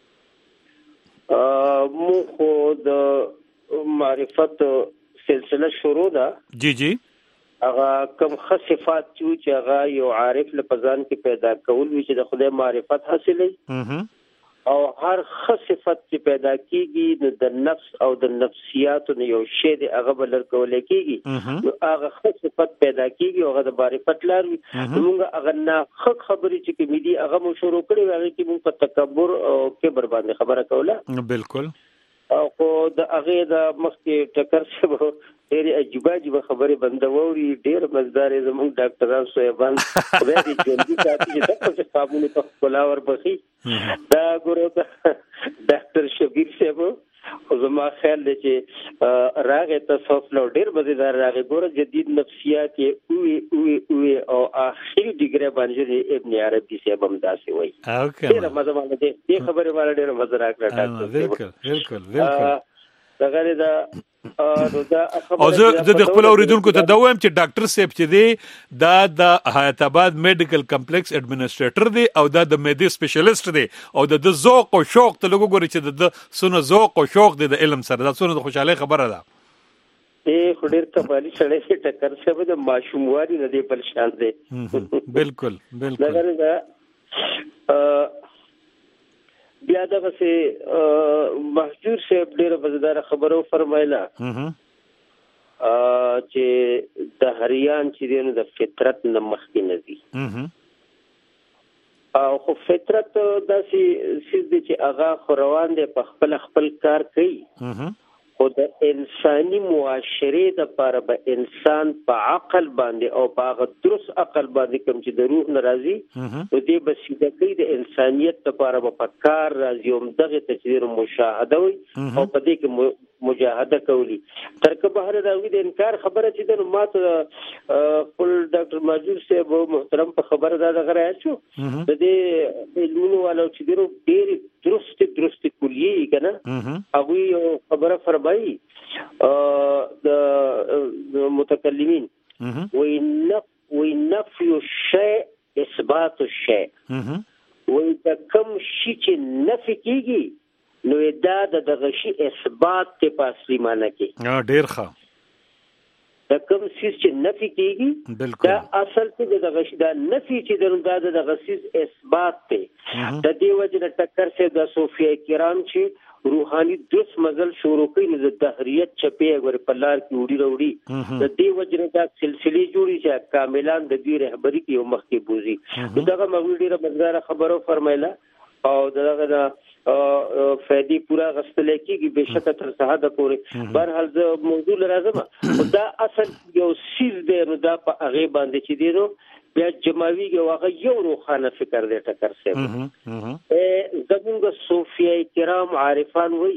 ا مو خو د معرفت سلسله شروع ده جی جی هغه کوم خصفات چې هغه یو عارف لپاره کې پیدا کول وی چې د خدای معرفت حاصلې او هر خصفت چې پیدا کیږي د نفس او د نفسیاتو یو شی دی هغه بلر کول کیږي هغه خصفت پیدا کیږي هغه د معرفت لار وي موږ هغه نه حق خبرې چې کومې دي هغه مو شروع کړی هغه کې موږ په تکبر او کبر باندې خبره کوله بالکل او د هغه د مخکې ټکر څخه ډېر عجیب عجیب خبرې بندووري ډېر مزدار زموږ ډاکټران سویبان خدای دې جلدی ساتي چې تاسو قابل په خلاور بخي دا ګورو ډاکټر شبیر صاحب خو زما خیال دی چې راغې تصوف لو ډېر مزیدار راغې ګوره جدید نفسیات یې اوې اوې اوې او آخري ډیګري باندې ابن عربي صاحب هم داسې وایي ډېره مزه باندې دې خبرې باندې ډېره مزه راکړه ډاکټر بالکل بالکل بالکل دغه دا او زه د خپل اوریدونکو ته دا وایم چې ډاکټر صاحب چې دی دا د حیات آباد میډیکل کمپلیکس ایڈمنسټریټر دی او دا د میډي سپیشلیست دی او د ذوق او شوق ته لګو ګوري چې د سونه ذوق او شوق دی د علم سره دا سونه د خوشاله خبره ده اے خډیر کمالي سړی چې ټکر څه د ماشوموالي نه دی بل شان دی بالکل بالکل دا بیا دغه سي محجور صاحب ډیره مزیدار خبرو فرمایله چې د هریان چې دینو د فطرت نه مخکې نه دي او خو فطرت داسې سیز دي چې هغه روان دي په خپل خپل کار کوي خو د انساني معاشرې د لپاره به انسان په عقل باندې او په هغه درست عقل باندې کوم چې د روح ناراضي او دې بسیده کوي د انسانيت لپاره په کار راځي او دغه تجربه مشاهده وي او په دې کې مجاهده کوي ترکه بهر راوي د انکار خبره چې د ماته خپل ډاکټر ماجور صاحب محترم په خبره دا غره شو د دې علمونو والو چې ډیرو ډیر درست درست کلیه کنه هغه خبره فرمایي د متکلمین وینفي الشيء اثبات الشيء وإذا كم شيء نفي کیږي نو دا د دغه شی اثبات ته پاسلی معنی کې ها ډیر ښه دا کوم شی چې نفي کیږي دا اصل څه دغه شی دا نفي چې دا دغه شی اثبات ته د دې وجه ټکر څخه د صوفیه کرام چې روحاني درس مزل شروع کوي نو د دهریت چپې غوړ په لار کې وړي وړي د دې وجه دا سلسله جوړي چې کاملان د دې رهبری کې یو مخ کې بوزي دغه مغوی ډیره مزدار خبرو فرمایله او دغه دا فائدې پورا غستل کېږي بهشکه تر ساده پورې بهرحال زه موضوع لرازم دا اصل یو سیز دی نو دا په هغه باندې چې دی نو بیا جماویږي هغه یو روخانه فکر دی ټکر سره زموږ صوفیه کرام عارفان وایي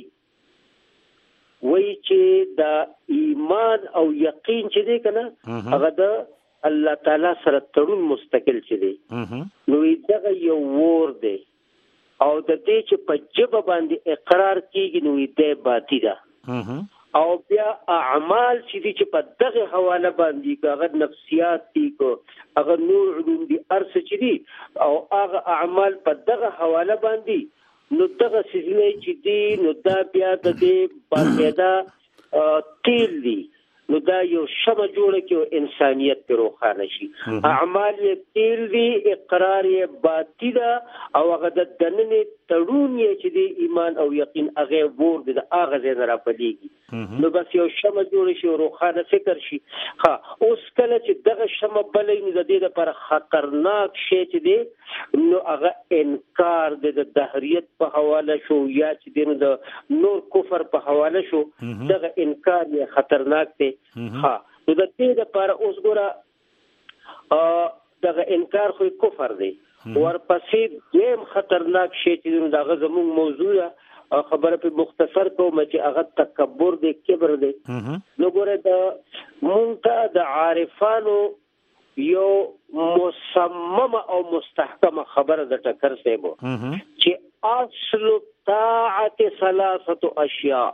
وایي چې دا ایمان او یقین چې دی کنه هغه د الله تعالی سره تړون مستقل چي دي نو دغه یو ور دی او د دې چې په جبه باندې اقرار کیږي نو دې باطی ده او بیا اعمال چې دي چې په دغه حواله باندې هغه نفسیات دي کو هغه نور علوم دي ارس چې دي او هغه اعمال په دغه حواله باندې نو دغه سيزونه چې دي نو دا بیا د دې باندې تیل دي نو دا یو شمه جوړه کې او انسانيت په روخانه شي اعمال تیل دي اقرار باطی ده او هغه د دننه تړون یې چې دی ایمان او یقین هغه ور دي هغه زنه را پدېږي نو بس یو شمه جوړه شي او روخانه فکر شي ها اوس کله چې دغه شمه بلې نو د دې لپاره خطرناک شي چې دی نو هغه انکار د دهریت په حواله شو یا چې دی نو د نور کفر په حواله شو دغه انکار یې خطرناک دی ها نو د دې لپاره اوس ګوره دغه انکار خو کفر دی ورپسې دیم خطرناک شی چې دغه زموږ موضوع ده خبره په مختصر کوم چې هغه تکبر دی کبر دی نو ګوره د مونږ د عارفانو یو مصممه او مستحکمه خبره د ټکر سیبو چې اصل طاعت ثلاثه اشیاء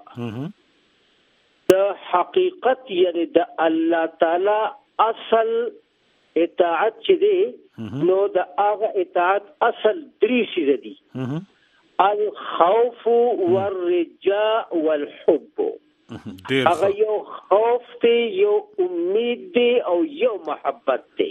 د حقیقت یعنی د الله تعالی اصل اطاعت چې دی نو د هغه اطاعت اصل درې شي دي الخوف والرجاء والحب هغه یو خوف دی یو امید دی او یو محبت دی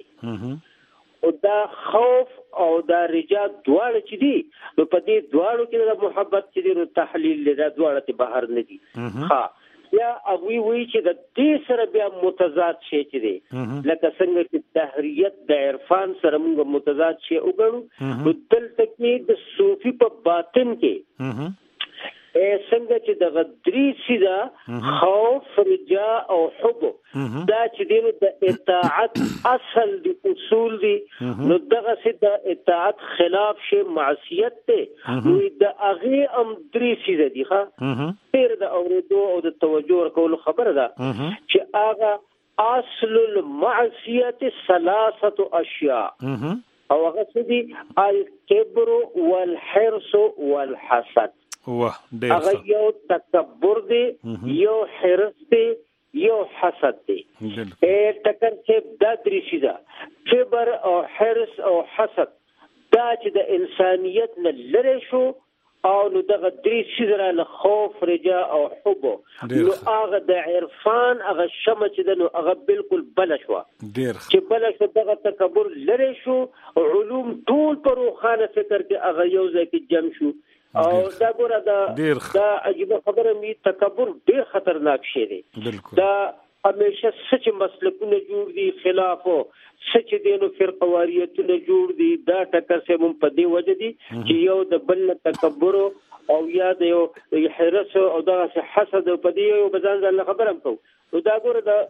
او دا خوف او دا رجاء دواړه چې دي نو په دې دواړو کې د محبت چې دی نو تحلیل دا دواړه ته بهر نه دي ها یا اوی وی چې د دې سره بیا متضاد شي چې دی لکه څنګه چې تحریت د عرفان سره موږ متضاد شي وګڼو نو دلته کې د صوفي په باطن کې ا څنګه چې د غدری سیدا خوف رجاء او حب دا چې دی د اطاعت اصل دی اصول دی نو دغه سیدا اطاعت خلاف شي معصیت ته نو د اغه ام درې سیدا دی ښا پیر د اوریدو او د توجه کول خبره ده چې اغه اصل المعصیت ثلاثه اشیاء او هغه سدي الكبر والحرص والحسد واه ډېر هغه یو تکبر دی یو حرص دی یو حسد دی ا ټکر چې دا درې شي دا کبر او حرص او حسد دا چې د انسانيت نه لری شو او نو دغه درې شي له خوف رجاء او حب نو هغه د عرفان هغه شمه چې نو هغه بالکل بل شو ډېر چې بل شو دغه تکبر لری شو علوم ټول پر روخانه فکر کې هغه یو ځای کې جمع شو او دا ګوره دا دا عجیب خبره می تکبر ډیر خطرناک شی دی دا همیشه سچ مسلکونه جوړ دي خلاف سچ دینو فرقواریتونه جوړ دي دا ټکر سه مون په دی وجه دي چې یو د بل تکبر او یا د یو حرس او دا حسد په دی یو بزان ځل خبرم کو نو دا ګوره دا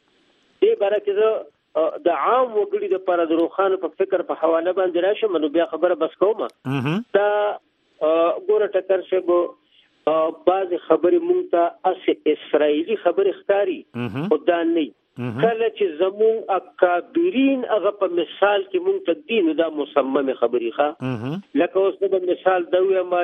دې برکه د عام وګړي د پر دروخان په فکر په حواله باندې راشم نو بیا خبره بس کوم دا ګوره ټکر شګو بعض خبرې مونږ ته اس اسرائیلی خبرې ښکاری او دا نه کله چې زمون اکابرین هغه په مثال کې مونږ ته دین دا مصممه خبرې ښه لکه اوس د مثال دا وایم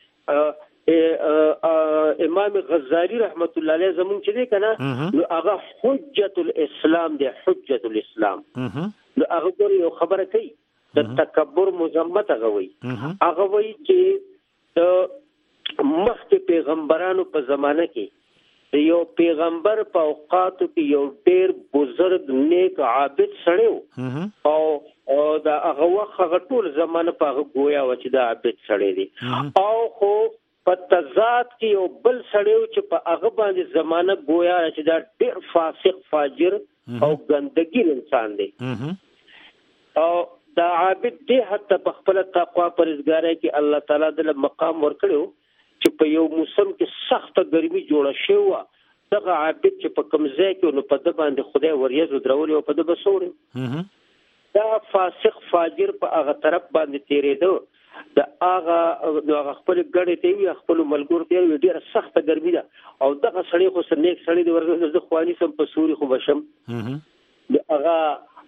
چې امام غزالی رحمت الله علیه زمون چې دی کنه نو هغه حجت الاسلام دی حجت الاسلام نو هغه ګوره یو خبره کوي د تکبر مذمت هغه وي هغه وي چې د مخکې پیغمبرانو په زمانه کې یو پیغمبر په اوقاتو کې یو ډېر بزرګ نیک عابد سړی او دا هغه وخت هغه ټول زمانه په هغه گویا و چې دا عابد سړی دی او خو په تضاد کې یو بل سړی چې په هغه باندې زمانه گویا چې دا ډېر فاسق فاجر او ګندګي انسان دی او دا عابد دی حتی په خپل تقوا پرهیزګارۍ کې الله تعالی د مقام ورکړو چې په یو موسم کې سخته ګرمي جوړه شوه دغه عابد چې په کوم ځای کې نو په د باندې خدای وریځو درولې او په د بسوړ دا فاسق فاجر په هغه طرف باندې تیرېدو د هغه د خپل ګړې ته وي خپل ملګرو ته وي ډیره سخته ګرمي ده او دغه سړی خو سنیک سړی دی ورته د خواني سم په سوري خو بشم د هغه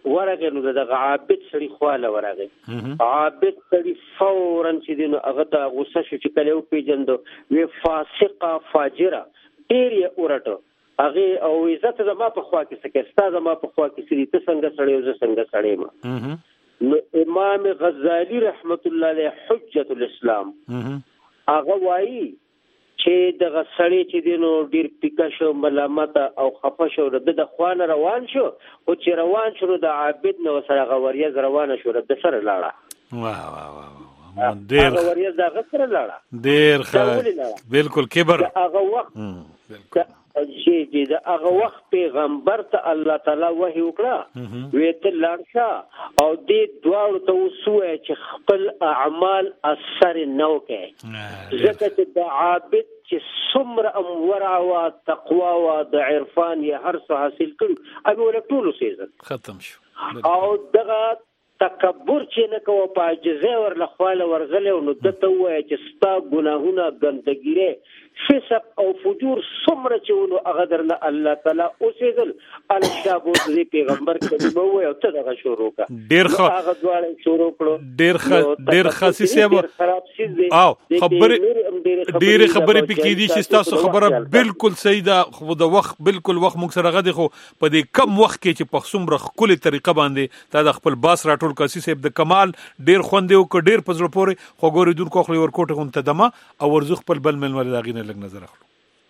ورغه نو د عابد سړي خواله ورغه عابد سړي فورا چې دینو هغه ته غوسه شو چې کله پیجندو وی فاسقه فاجره ډیر یې ورټو هغه او عزت زما په خوا کې سکه ستا زما په خوا کې سړي ته څنګه سړی او زه څنګه سړی ما نو امام غزالی رحمت الله علیه حجت الاسلام هغه وایي چې د غسړی چې دینو ډیر پیکا شو ملامت او خفه شو د خوان روان شو او چې روان شو د عابد نو سره غوریز روان شو د سره لاړه واه واه واه ډیر غوریز د غسر لاړه ډیر ښه بالکل کبر هغه وخت بالکل چې د هغه وخت پیغمبر ته الله تعالی وحی وکړه وې ته لارښه او دې دواړو ته وسوه چې خپل اعمال اثر نه وکړي ځکه چې د عابد چې څومره امورع او تقوا او د عرفان یې هر څه حاصل کړو هغه ول ټول سیزن ختم شو او دغه تکبر چې نه کوو په عجزه ور لخواله ورغله نو دته وای چې ستا ګناهونه ګندګیره فسق او فجور څومره چې ونو هغه درنه الله تعالی اوسېدل ال شابو دې پیغمبر کلمه وای او ته دغه شروع کا ډیر ښه هغه دواړه شروع کړو ډیر ښه ډیر خاصه او خبره ډیر خبره پکې دي چې تاسو خبره بالکل صحیح ده خو د وخت بالکل وخت موږ سره غدي خو په دې کم وخت کې چې په څومره خپل طریقه باندې تا د خپل باس راټول کاسي صاحب د کمال ډیر خوندې او ډیر پزړه پوري خو ګوري دور کوخلي ورکوټه هم تدمه او ورزخ خپل بل مل مل داغینه لګ نظر اخلو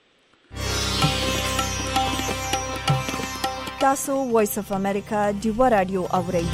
تاسو وایس اف امریکا دیو رادیو اورئ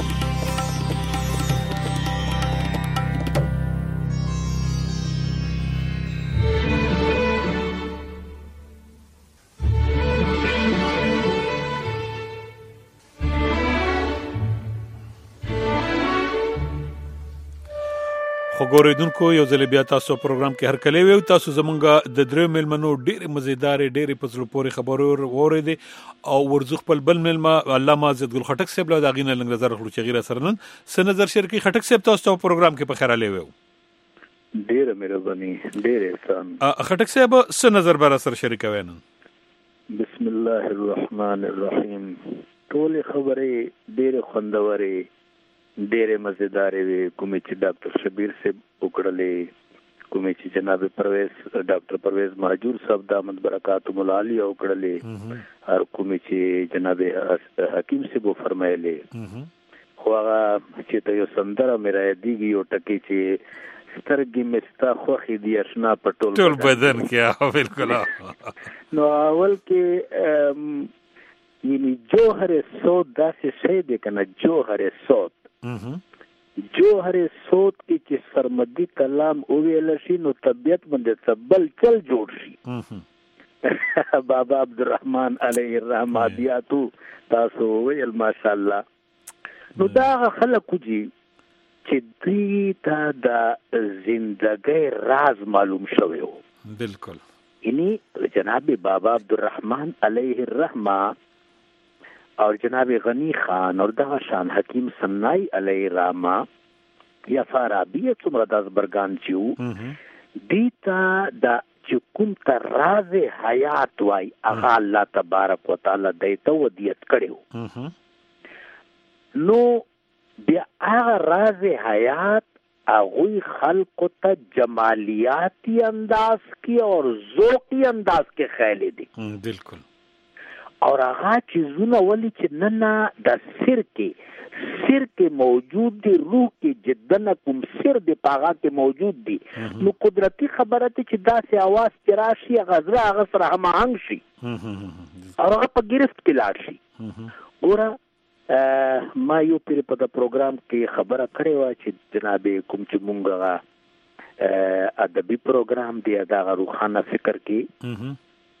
خو ګوریدونکو یو ځل بیا تاسو پروګرام کې هر کله ویو تاسو زمونږ د درې ملمنو ډېر مزیدار ډېر پزړه پورې خبرو وره دي او ورزخ په بل ملما علامه عزت ګل خټک صاحب له داغینه لنګ نظر خلو چې غیر سرنن س نظر شرکی خټک صاحب تاسو پروګرام کې په خیره لیوو ډېر مهرباني ډېر احسان خټک صاحب س نظر بر سره شریکوي نن بسم الله الرحمن الرحیم ټول خبرې ډېر خوندورې ډېرې مزیدارې وي کومې چې ډاکټر شبیر صاحب وکړلې کومې چې جناب پرویز ډاکټر پرویز مهجور صاحب دامت برکاتهم العالی وکړلې هر کومې چې جناب حکیم صاحب فرمایلې خو هغه چې ته یو سندره مې را یادېږي یو ټکی چې سترګې مې ستا خوښې دي اشنا په ټول ټول بدن کې بالکل نو اول کې یعنی جوهر صوت داسې شی دی که نه جوهر صوت جوهر صوت کې چې سرمدي کلام وویل شي نو طبیعت باندې سبل چل جوړ شي بابا عبدالرحمن علیه الرحمه بیاتو تاسو ویل ماشاءالله نو دا خلک کوجی چې دوی ته د زندګۍ راز معلوم شوی و بالکل یعنی جناب بابا عبدالرحمن علیه الرحمه اور جناب غنی خان اور دغه شان حکیم سنائی علیه الرحمه یا فارابی څومره د برګان چې دیتا د چې کوم تر راز حیات وای هغه الله تبارک وتعالى دیته ودیت کړو نو بیا هغه راز حیات هغه خلق ته جمالیاتی انداز کی اور ذوقی انداز کې خیال دي بالکل اور هغه چیزونه ولی چې نه نه د سر کې سر کې موجود دي روح کې جدن کوم سر دی پاغه کې موجود دي نو قدرتی خبره ته چې داسې आवाज چې راشي غزره هغه سره هماهنګ شي او هغه په گرفت کې لاړ شي ګوره ما یو پیر په د پروګرام کې خبره کړې و چې جناب کوم چې مونږه ادبي پروګرام دی دا روحانه فکر کې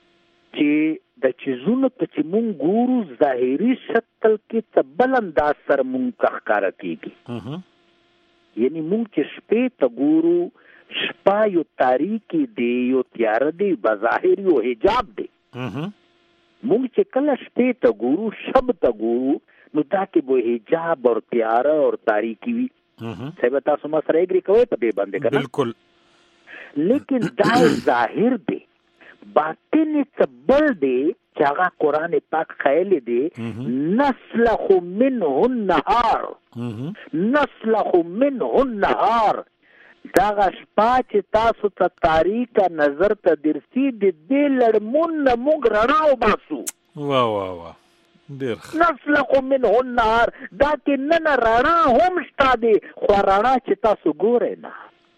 چې د چیزونو ته چې مونږ ګورو ظاهري شکل کې څه بل انداز سره مونږ ښکاره کېږي یعنی مونږ چې شپې ته ګورو شپه یو تاریکي دی یو تیاره دی بظاهر یو حجاب دی مونږ چې کله شپې ته ګورو شب ته ګورو نو دا کې به حجاب اور تیاره اور تاریکی وي صاحب تاسو ما سره اګری کوئ په دې باندې کنه بالکل لیکن دا ظاهر دی باطن څه بل دی چې هغه قرآن پاک خیلی دی نسلخ منه النهار نسلخ منه النهار داغه شپه چې تاسو ته تاریکه نظر ته درسي د دې لړمون نه موږ رڼا وباسو. واه واه واه ډېر نسلخ منه النهار دا کې نن رڼا هم شته دی خو رڼا چې تاسو ګورئ نه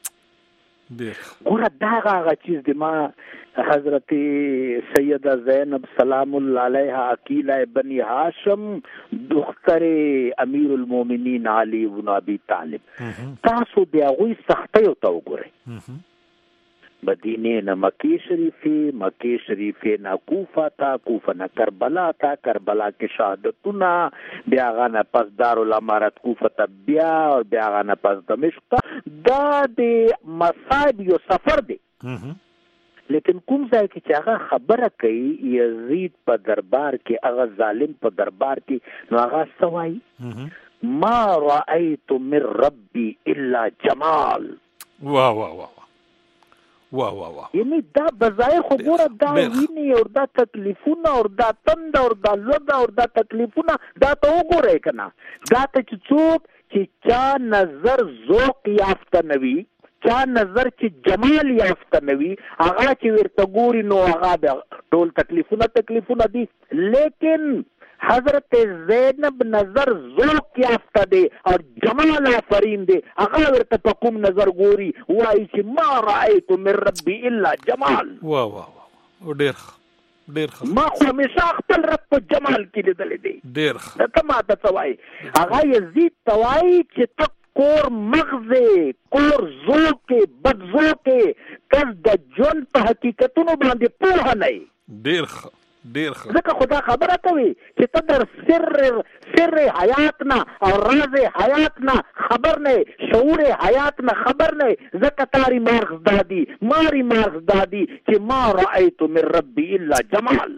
ګوره دغه هغه چیز دی. ما حضرت سیدہ زینب سلام الله علیها عقیله بنی هاشم دختر امیر المؤمنین علی بن ابی طالب تاسو د هغوی سختیو ته وګورئ. مدینه نه مکی شریفی مکی شریفی نه کوفه تا کوفه نه کربلا تا کربلا کې شهادتونه بیا هغه نه پس دارالامارت کوفه ته بیا بیا هغه نه پس دمشق دا د مصائب یو سفر دی. لیکن کوم ځای کې چې هغه خبره کوي یزید په دربار کې هغه ظالم په دربار کې نو هغه سوای ما رأیت من ربی الا جمال. واه واه واه واه واه واه یعنی دا بظاهر خو ګوره دا ویني او دا تکلیفونه او دا تند او دا لوږه او دا تکلیفونه دا ته وګورئ که نه دا ته چې څوک چې چا نظر ذوق یافته نه وي چا نظر چې جمال یافته نه وي هغه چې ورته ګوري نو هغه بیا ټول تکلیفونه تکلیفونه دي. لیکن حضرت زینب نظر ذوق یافته دی او جمال آفرین دی هغه ورته په کوم نظر ګوري وایي چې ما رأیت من ربي الا جمال. واه واه واه ډېر ډېر ما خو همیشه خپل رب په جمال کې لیدلی دی. ډېر ته ماته څه وایي هغه یزید ته وایي چې ته کور مغزه کور ذوق بد ذوق کس د ژوند په حقیقتونو باندې پوهه نه وي. ډېر ډېر ځکه خدا خبره کوي چې ته در سر سر حیات نه او راز حیات نه خبر نه شعور حیات نه خبر نه ځکه تاری مارکس دادی ماری مارکس دادی چې ما رأیت من ربی الا جمال.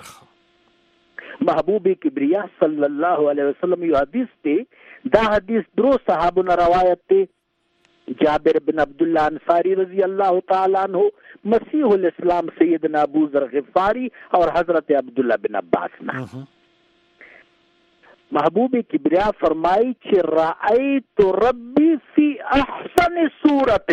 ډېر محبوب کبریا صلی الله علیه وسلم یو حدیث دی دا حدیث درو صحابونه روایت دی جابر بن عبداللہ انصاری رضی اللہ تعالی عنہ مسیح الاسلام سیدنا ابو ذر غفاری اور حضرت عبداللہ بن عباس نا محبوب کبریا فرمائی چې رأیت ربی فی احسن صورت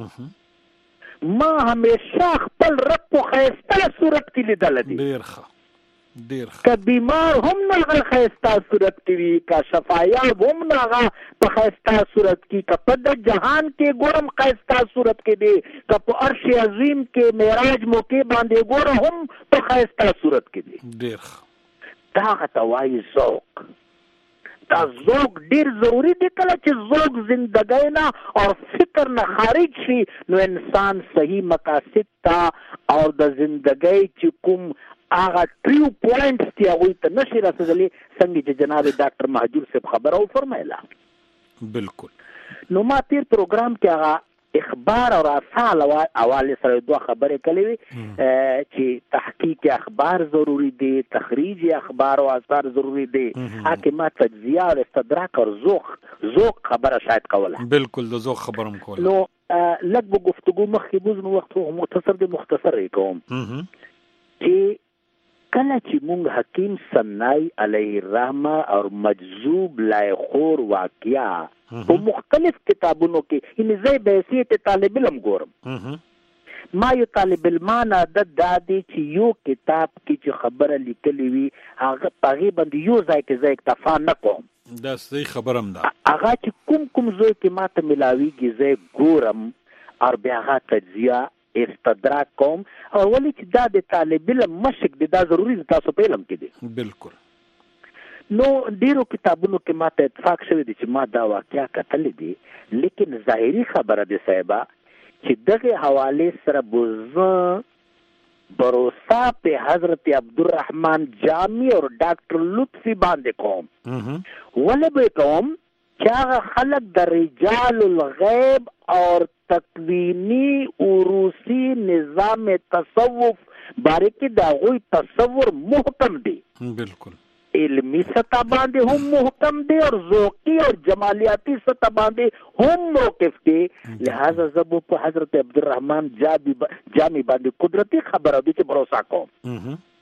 ما همیشه خپل رب په ښایسته صورت کې لیدلی دی. ډېر ښه که بیمار هم ناغه خیستا صورت کی وی کا شفایاب هم ناغه په خیستا صورت کی که په د جهان کې ګورم خیستا صورت کې دی که په عرش عظیم کې معراج موقع باندې ګورم هم په خیستا صورت کې دی. ډېر دا غته وایي ذوق دا ذوق ډېر ضروری دی. کله چې ذوق زندګۍ نه او فکر نه خارج شي نو انسان صحیح مقاصد ته او د زندګۍ چې کوم هغه ټریو پوینټس دی هغوی ته نشي رسېدلی څنګه چې جناب ډاکټر مهجور صاحب خبره وفرمایله. بالکل نو ما تیر پروګرام کې هغه اخبار او رسال حوالې سره دوه خبرې کړې وې چې تحقیق اخبار ضروری دی تخریج اخبار او اثار ضروری دی هغه ما تجزیه او استدراک او ذوق ذوق خبره شاید کوله. بالکل د ذوق خبرم کوله. نو لږ به گفتگو مخکې بوز نو وخت مختصر دی مختصر یې کوم چې کله چې مونږ حکیم سنائی علیه الرحمه او مجذوب لایخور واقعا په مختلف کتابونو کې ان زی بحثیت طالب علم ګورم ما یو طالب علمان عادت دا دی چې یو کتاب کې چې خبره لیکلی وي هغه پغې باندې یو ځای کې ځای اکتفا نه کوم. دا صحیح خبرم ده هغه چې کوم کوم ځای کې ماته ملاویږي ځای ګورم او بیا هغه تجزیه استدراک کوم او ولی چې دا د طالب علم مشق دی دا ضروری دی تاسو په علم کې دی. بالکل. نو ډیرو کتابونو کې ماته اتفاق شوی دی چې ما دا واقعیا کتلی دی لیکن ظاهري خبره دی صاحبه چې دغه حواله سره بوزه بروسا په حضرت عبدالرحمن جامی اور ډاکټر لطفی باندې کوم ولی به کوم چې هغه خلق د رجال الغیب اور تکوینی عروسی نظام تصوف باره کې دا غوی تصور محکم دی. بالکل. علمی سطح باندې هم محکم دی اور ذوقی اور جمالیاتی سطح باندې هم موقف دی. لہذا زبو په حضرت عبدالرحمن جامی باندې قدرتی خبره دی چې بروسا کوم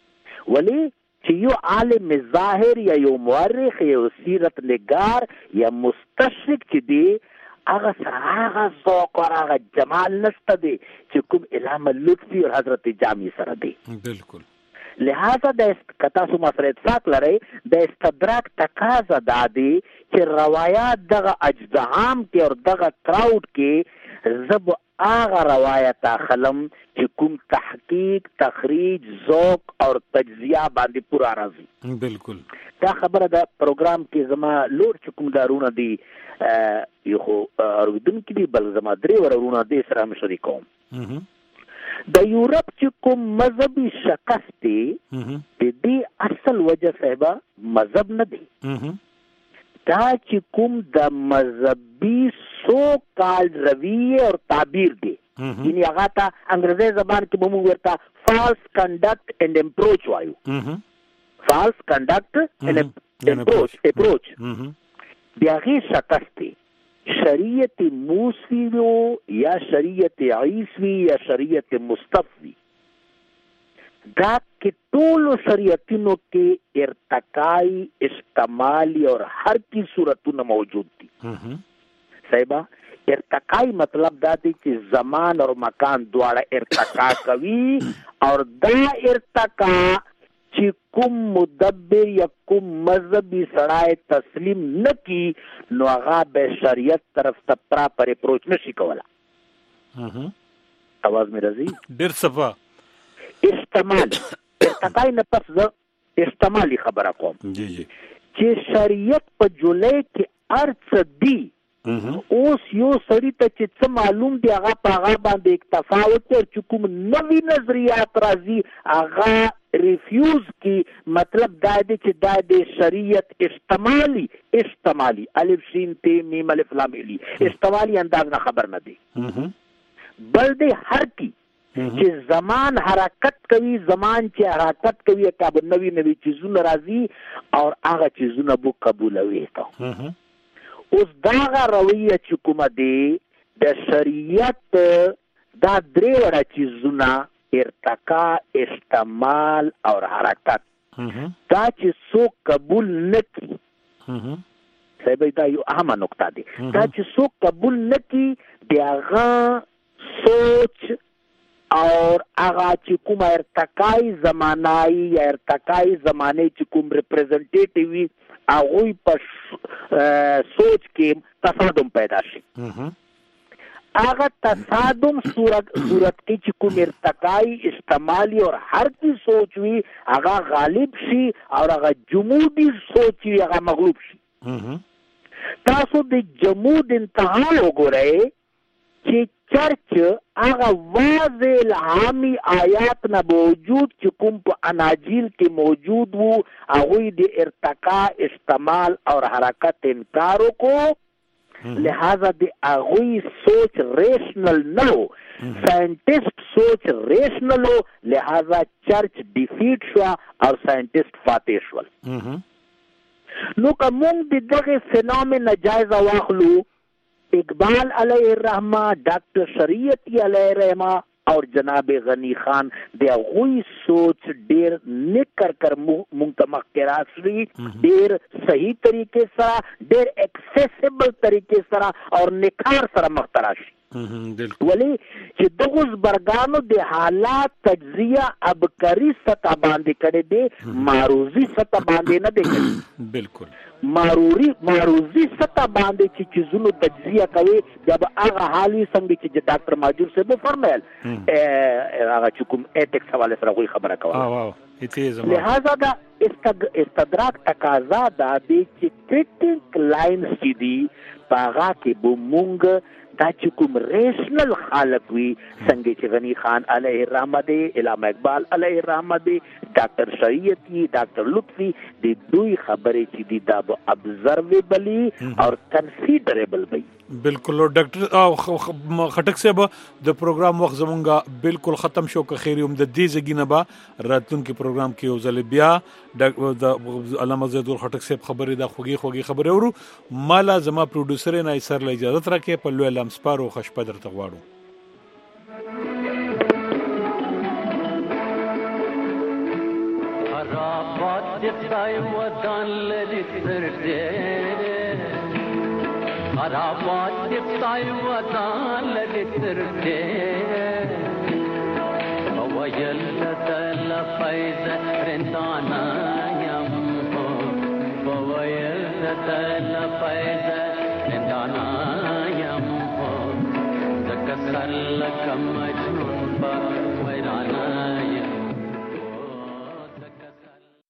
ولی چې یو عالم ظاهر یا یو مورخ یا یو سیرت نگار یا مستشرق چې دی هغه سره هغه ذوق او هغه جمال نشته دی چې کوم علامه لطفي او حضرت جامی سره دی. بالکل. لہذا د کتا سو مسره اتفاق لري د استدراک تقاضا دادي چې روایت دغه اجزام کې او دغه کراود کې زب هغه روایت خلم چې کوم تحقیق تخریج ذوق او تجزیه باندې پورا راځي. بالکل. دا خبره د پروګرام کې زما لور چې کوم دارونه دي یو خو اردن کې دي بل زما درې ورونه دي سره مشورې کوم. د یورپ چې کوم مذهبي شخص دی د دې اصل وجه صاحبه مذهب نه دی، دا چې کوم د مذهبي سو کال رویه او تعبیر دی، یعنی هغه ته انګریزي زبان کې به موږ ورته فالس کنډکټ اینڈ اپروچ وایو. فالس کنډکټ اینڈ اپروچ اپروچ بیا هغه شخص دی شریعت موسی یا شریعت عیسوی یا شریعت مصطفی، دا کې ټول شریعتونو کې ارتقائی استعمالی اور ہر کی صورتونه موجود دي. صاحبہ ارتقائی مطلب دا دی چې زمان اور مکان دواړه ارتقا کوي اور دا ارتقا چې کوم مدبر یا کوم مذهبي سړی تسلیم نه کی نو هغه به شریعت طرف ته پراپر اپروچ نشي کولا. आवाज مې راځي؟ ډېر صفا. استعمال ارتقای نه پس زه استعمالي خبره کوم. جی جی. چې شریعت په جولای کې ارڅ دی اوس یو سړی ته چې څه معلوم دی هغه په هغه باندې اکتفا وکړي چې کوم نوی نظریات راځي هغه ریفیوز کی، مطلب دا دی چې دا د شریعت استعمالی استعمالی الف شین ت میم الف لام لی استعمالی انداز نه خبر نه دی، بل دی هر کی چې زمان حرکت کوي، زمان چې حرکت کوي کاب نوی نوی چیزونه راځي او هغه چیزونه بو قبولوي. ته اوس داغه رویه چې کومه دی د شریعت دا درې وړه چیزونه ارتقا استعمال او حرکت دا چې څوک قبول نه کړي صاحب دا یو اهمه نقطه دی، دا چې څوک قبول نه کړي د هغه سوچ اور هغه چې کوم ارتقائی زمانای یا ارتقائی زمانه چې کوم ریپرزنټیټیو وي هغوی په سوچ کې تصادم پیدا شي. هغه تصادم صورت صورت کې چې کوم ارتقائی استعمالی اور هر کی سوچ وي هغه غالب شي او هغه جمودی سوچ وي هغه مغلوب شي. تاسو د جمود انتها وګورئ چې چرچ هغه واضح الهامی آیات نه باوجود چې کوم په اناجیل کې موجود وو هغوی د ارتقا استعمال اور حرکت انکار وکړو، لہذا د هغوی سوچ ریشنل نه و، ساینټیسټ سوچ ریشنل و، لہذا چرچ ډیفیټ شو او ساینټیسټ فاتح شول. نو که موږ د دغه فنومن جایزه واخلو اقبال علیہ الرحمہ، ڈاکٹر شریعتی علیہ الرحمہ اور جناب غنی خان د هغوی سوچ ډیر نکر کر منتمق کرا شوی، ډیر صحیح طریقے سره ډیر ایکسیسیبل طریقے سره اور نکار سره مخترع شي. ولی چې دغه زبرګانو د حالات تجزیه ابکری سطح باندې کړي دي، معروضی سطح باندې نه دی کړي. بالکل معروری معروضی سطح باندې چې چیزونو تجزیه کوي جب هغه حالي څنګه چې ډاکټر ماجور صاحب فرمایل هغه چې کوم ایتکس حواله سره کوئی خبره کوي. لہذا دا استدراک تقاضا دا دی چې کریټیک لاینز چې دي پاغا کې به مونږ دا چې کوم ریشنل خالق وي څنګه چې غنی خان علیه الرحمه دی، علامه اقبال علیه الرحمه دی، ډاکټر شریعتی، ډاکټر لطفی، د دوی خبرې چې دي دا به ابزرویبلی اور کنسیډریبل وي. بالکل. ډاکټر خټک صاحب د پروګرام وخت زمونږه بالکل ختم شو، که خیر هم د دې زګینه به راتلونکي پروګرام کې یو ځل بیا د علامه زیدور خټک صاحب خبرې د خوږی خوږی خبرې ورو مالا زما پروډوسر نه ایسر له اجازه راکې په لوی لام سپارو خشپه درته غواړو. خرابات د خدای ودان لري تر ډېره خرابات د خدای ودان لري تر ډېره وویل دل فیض رندانا یم وویل دل فیض رندانا یم ذکر لکم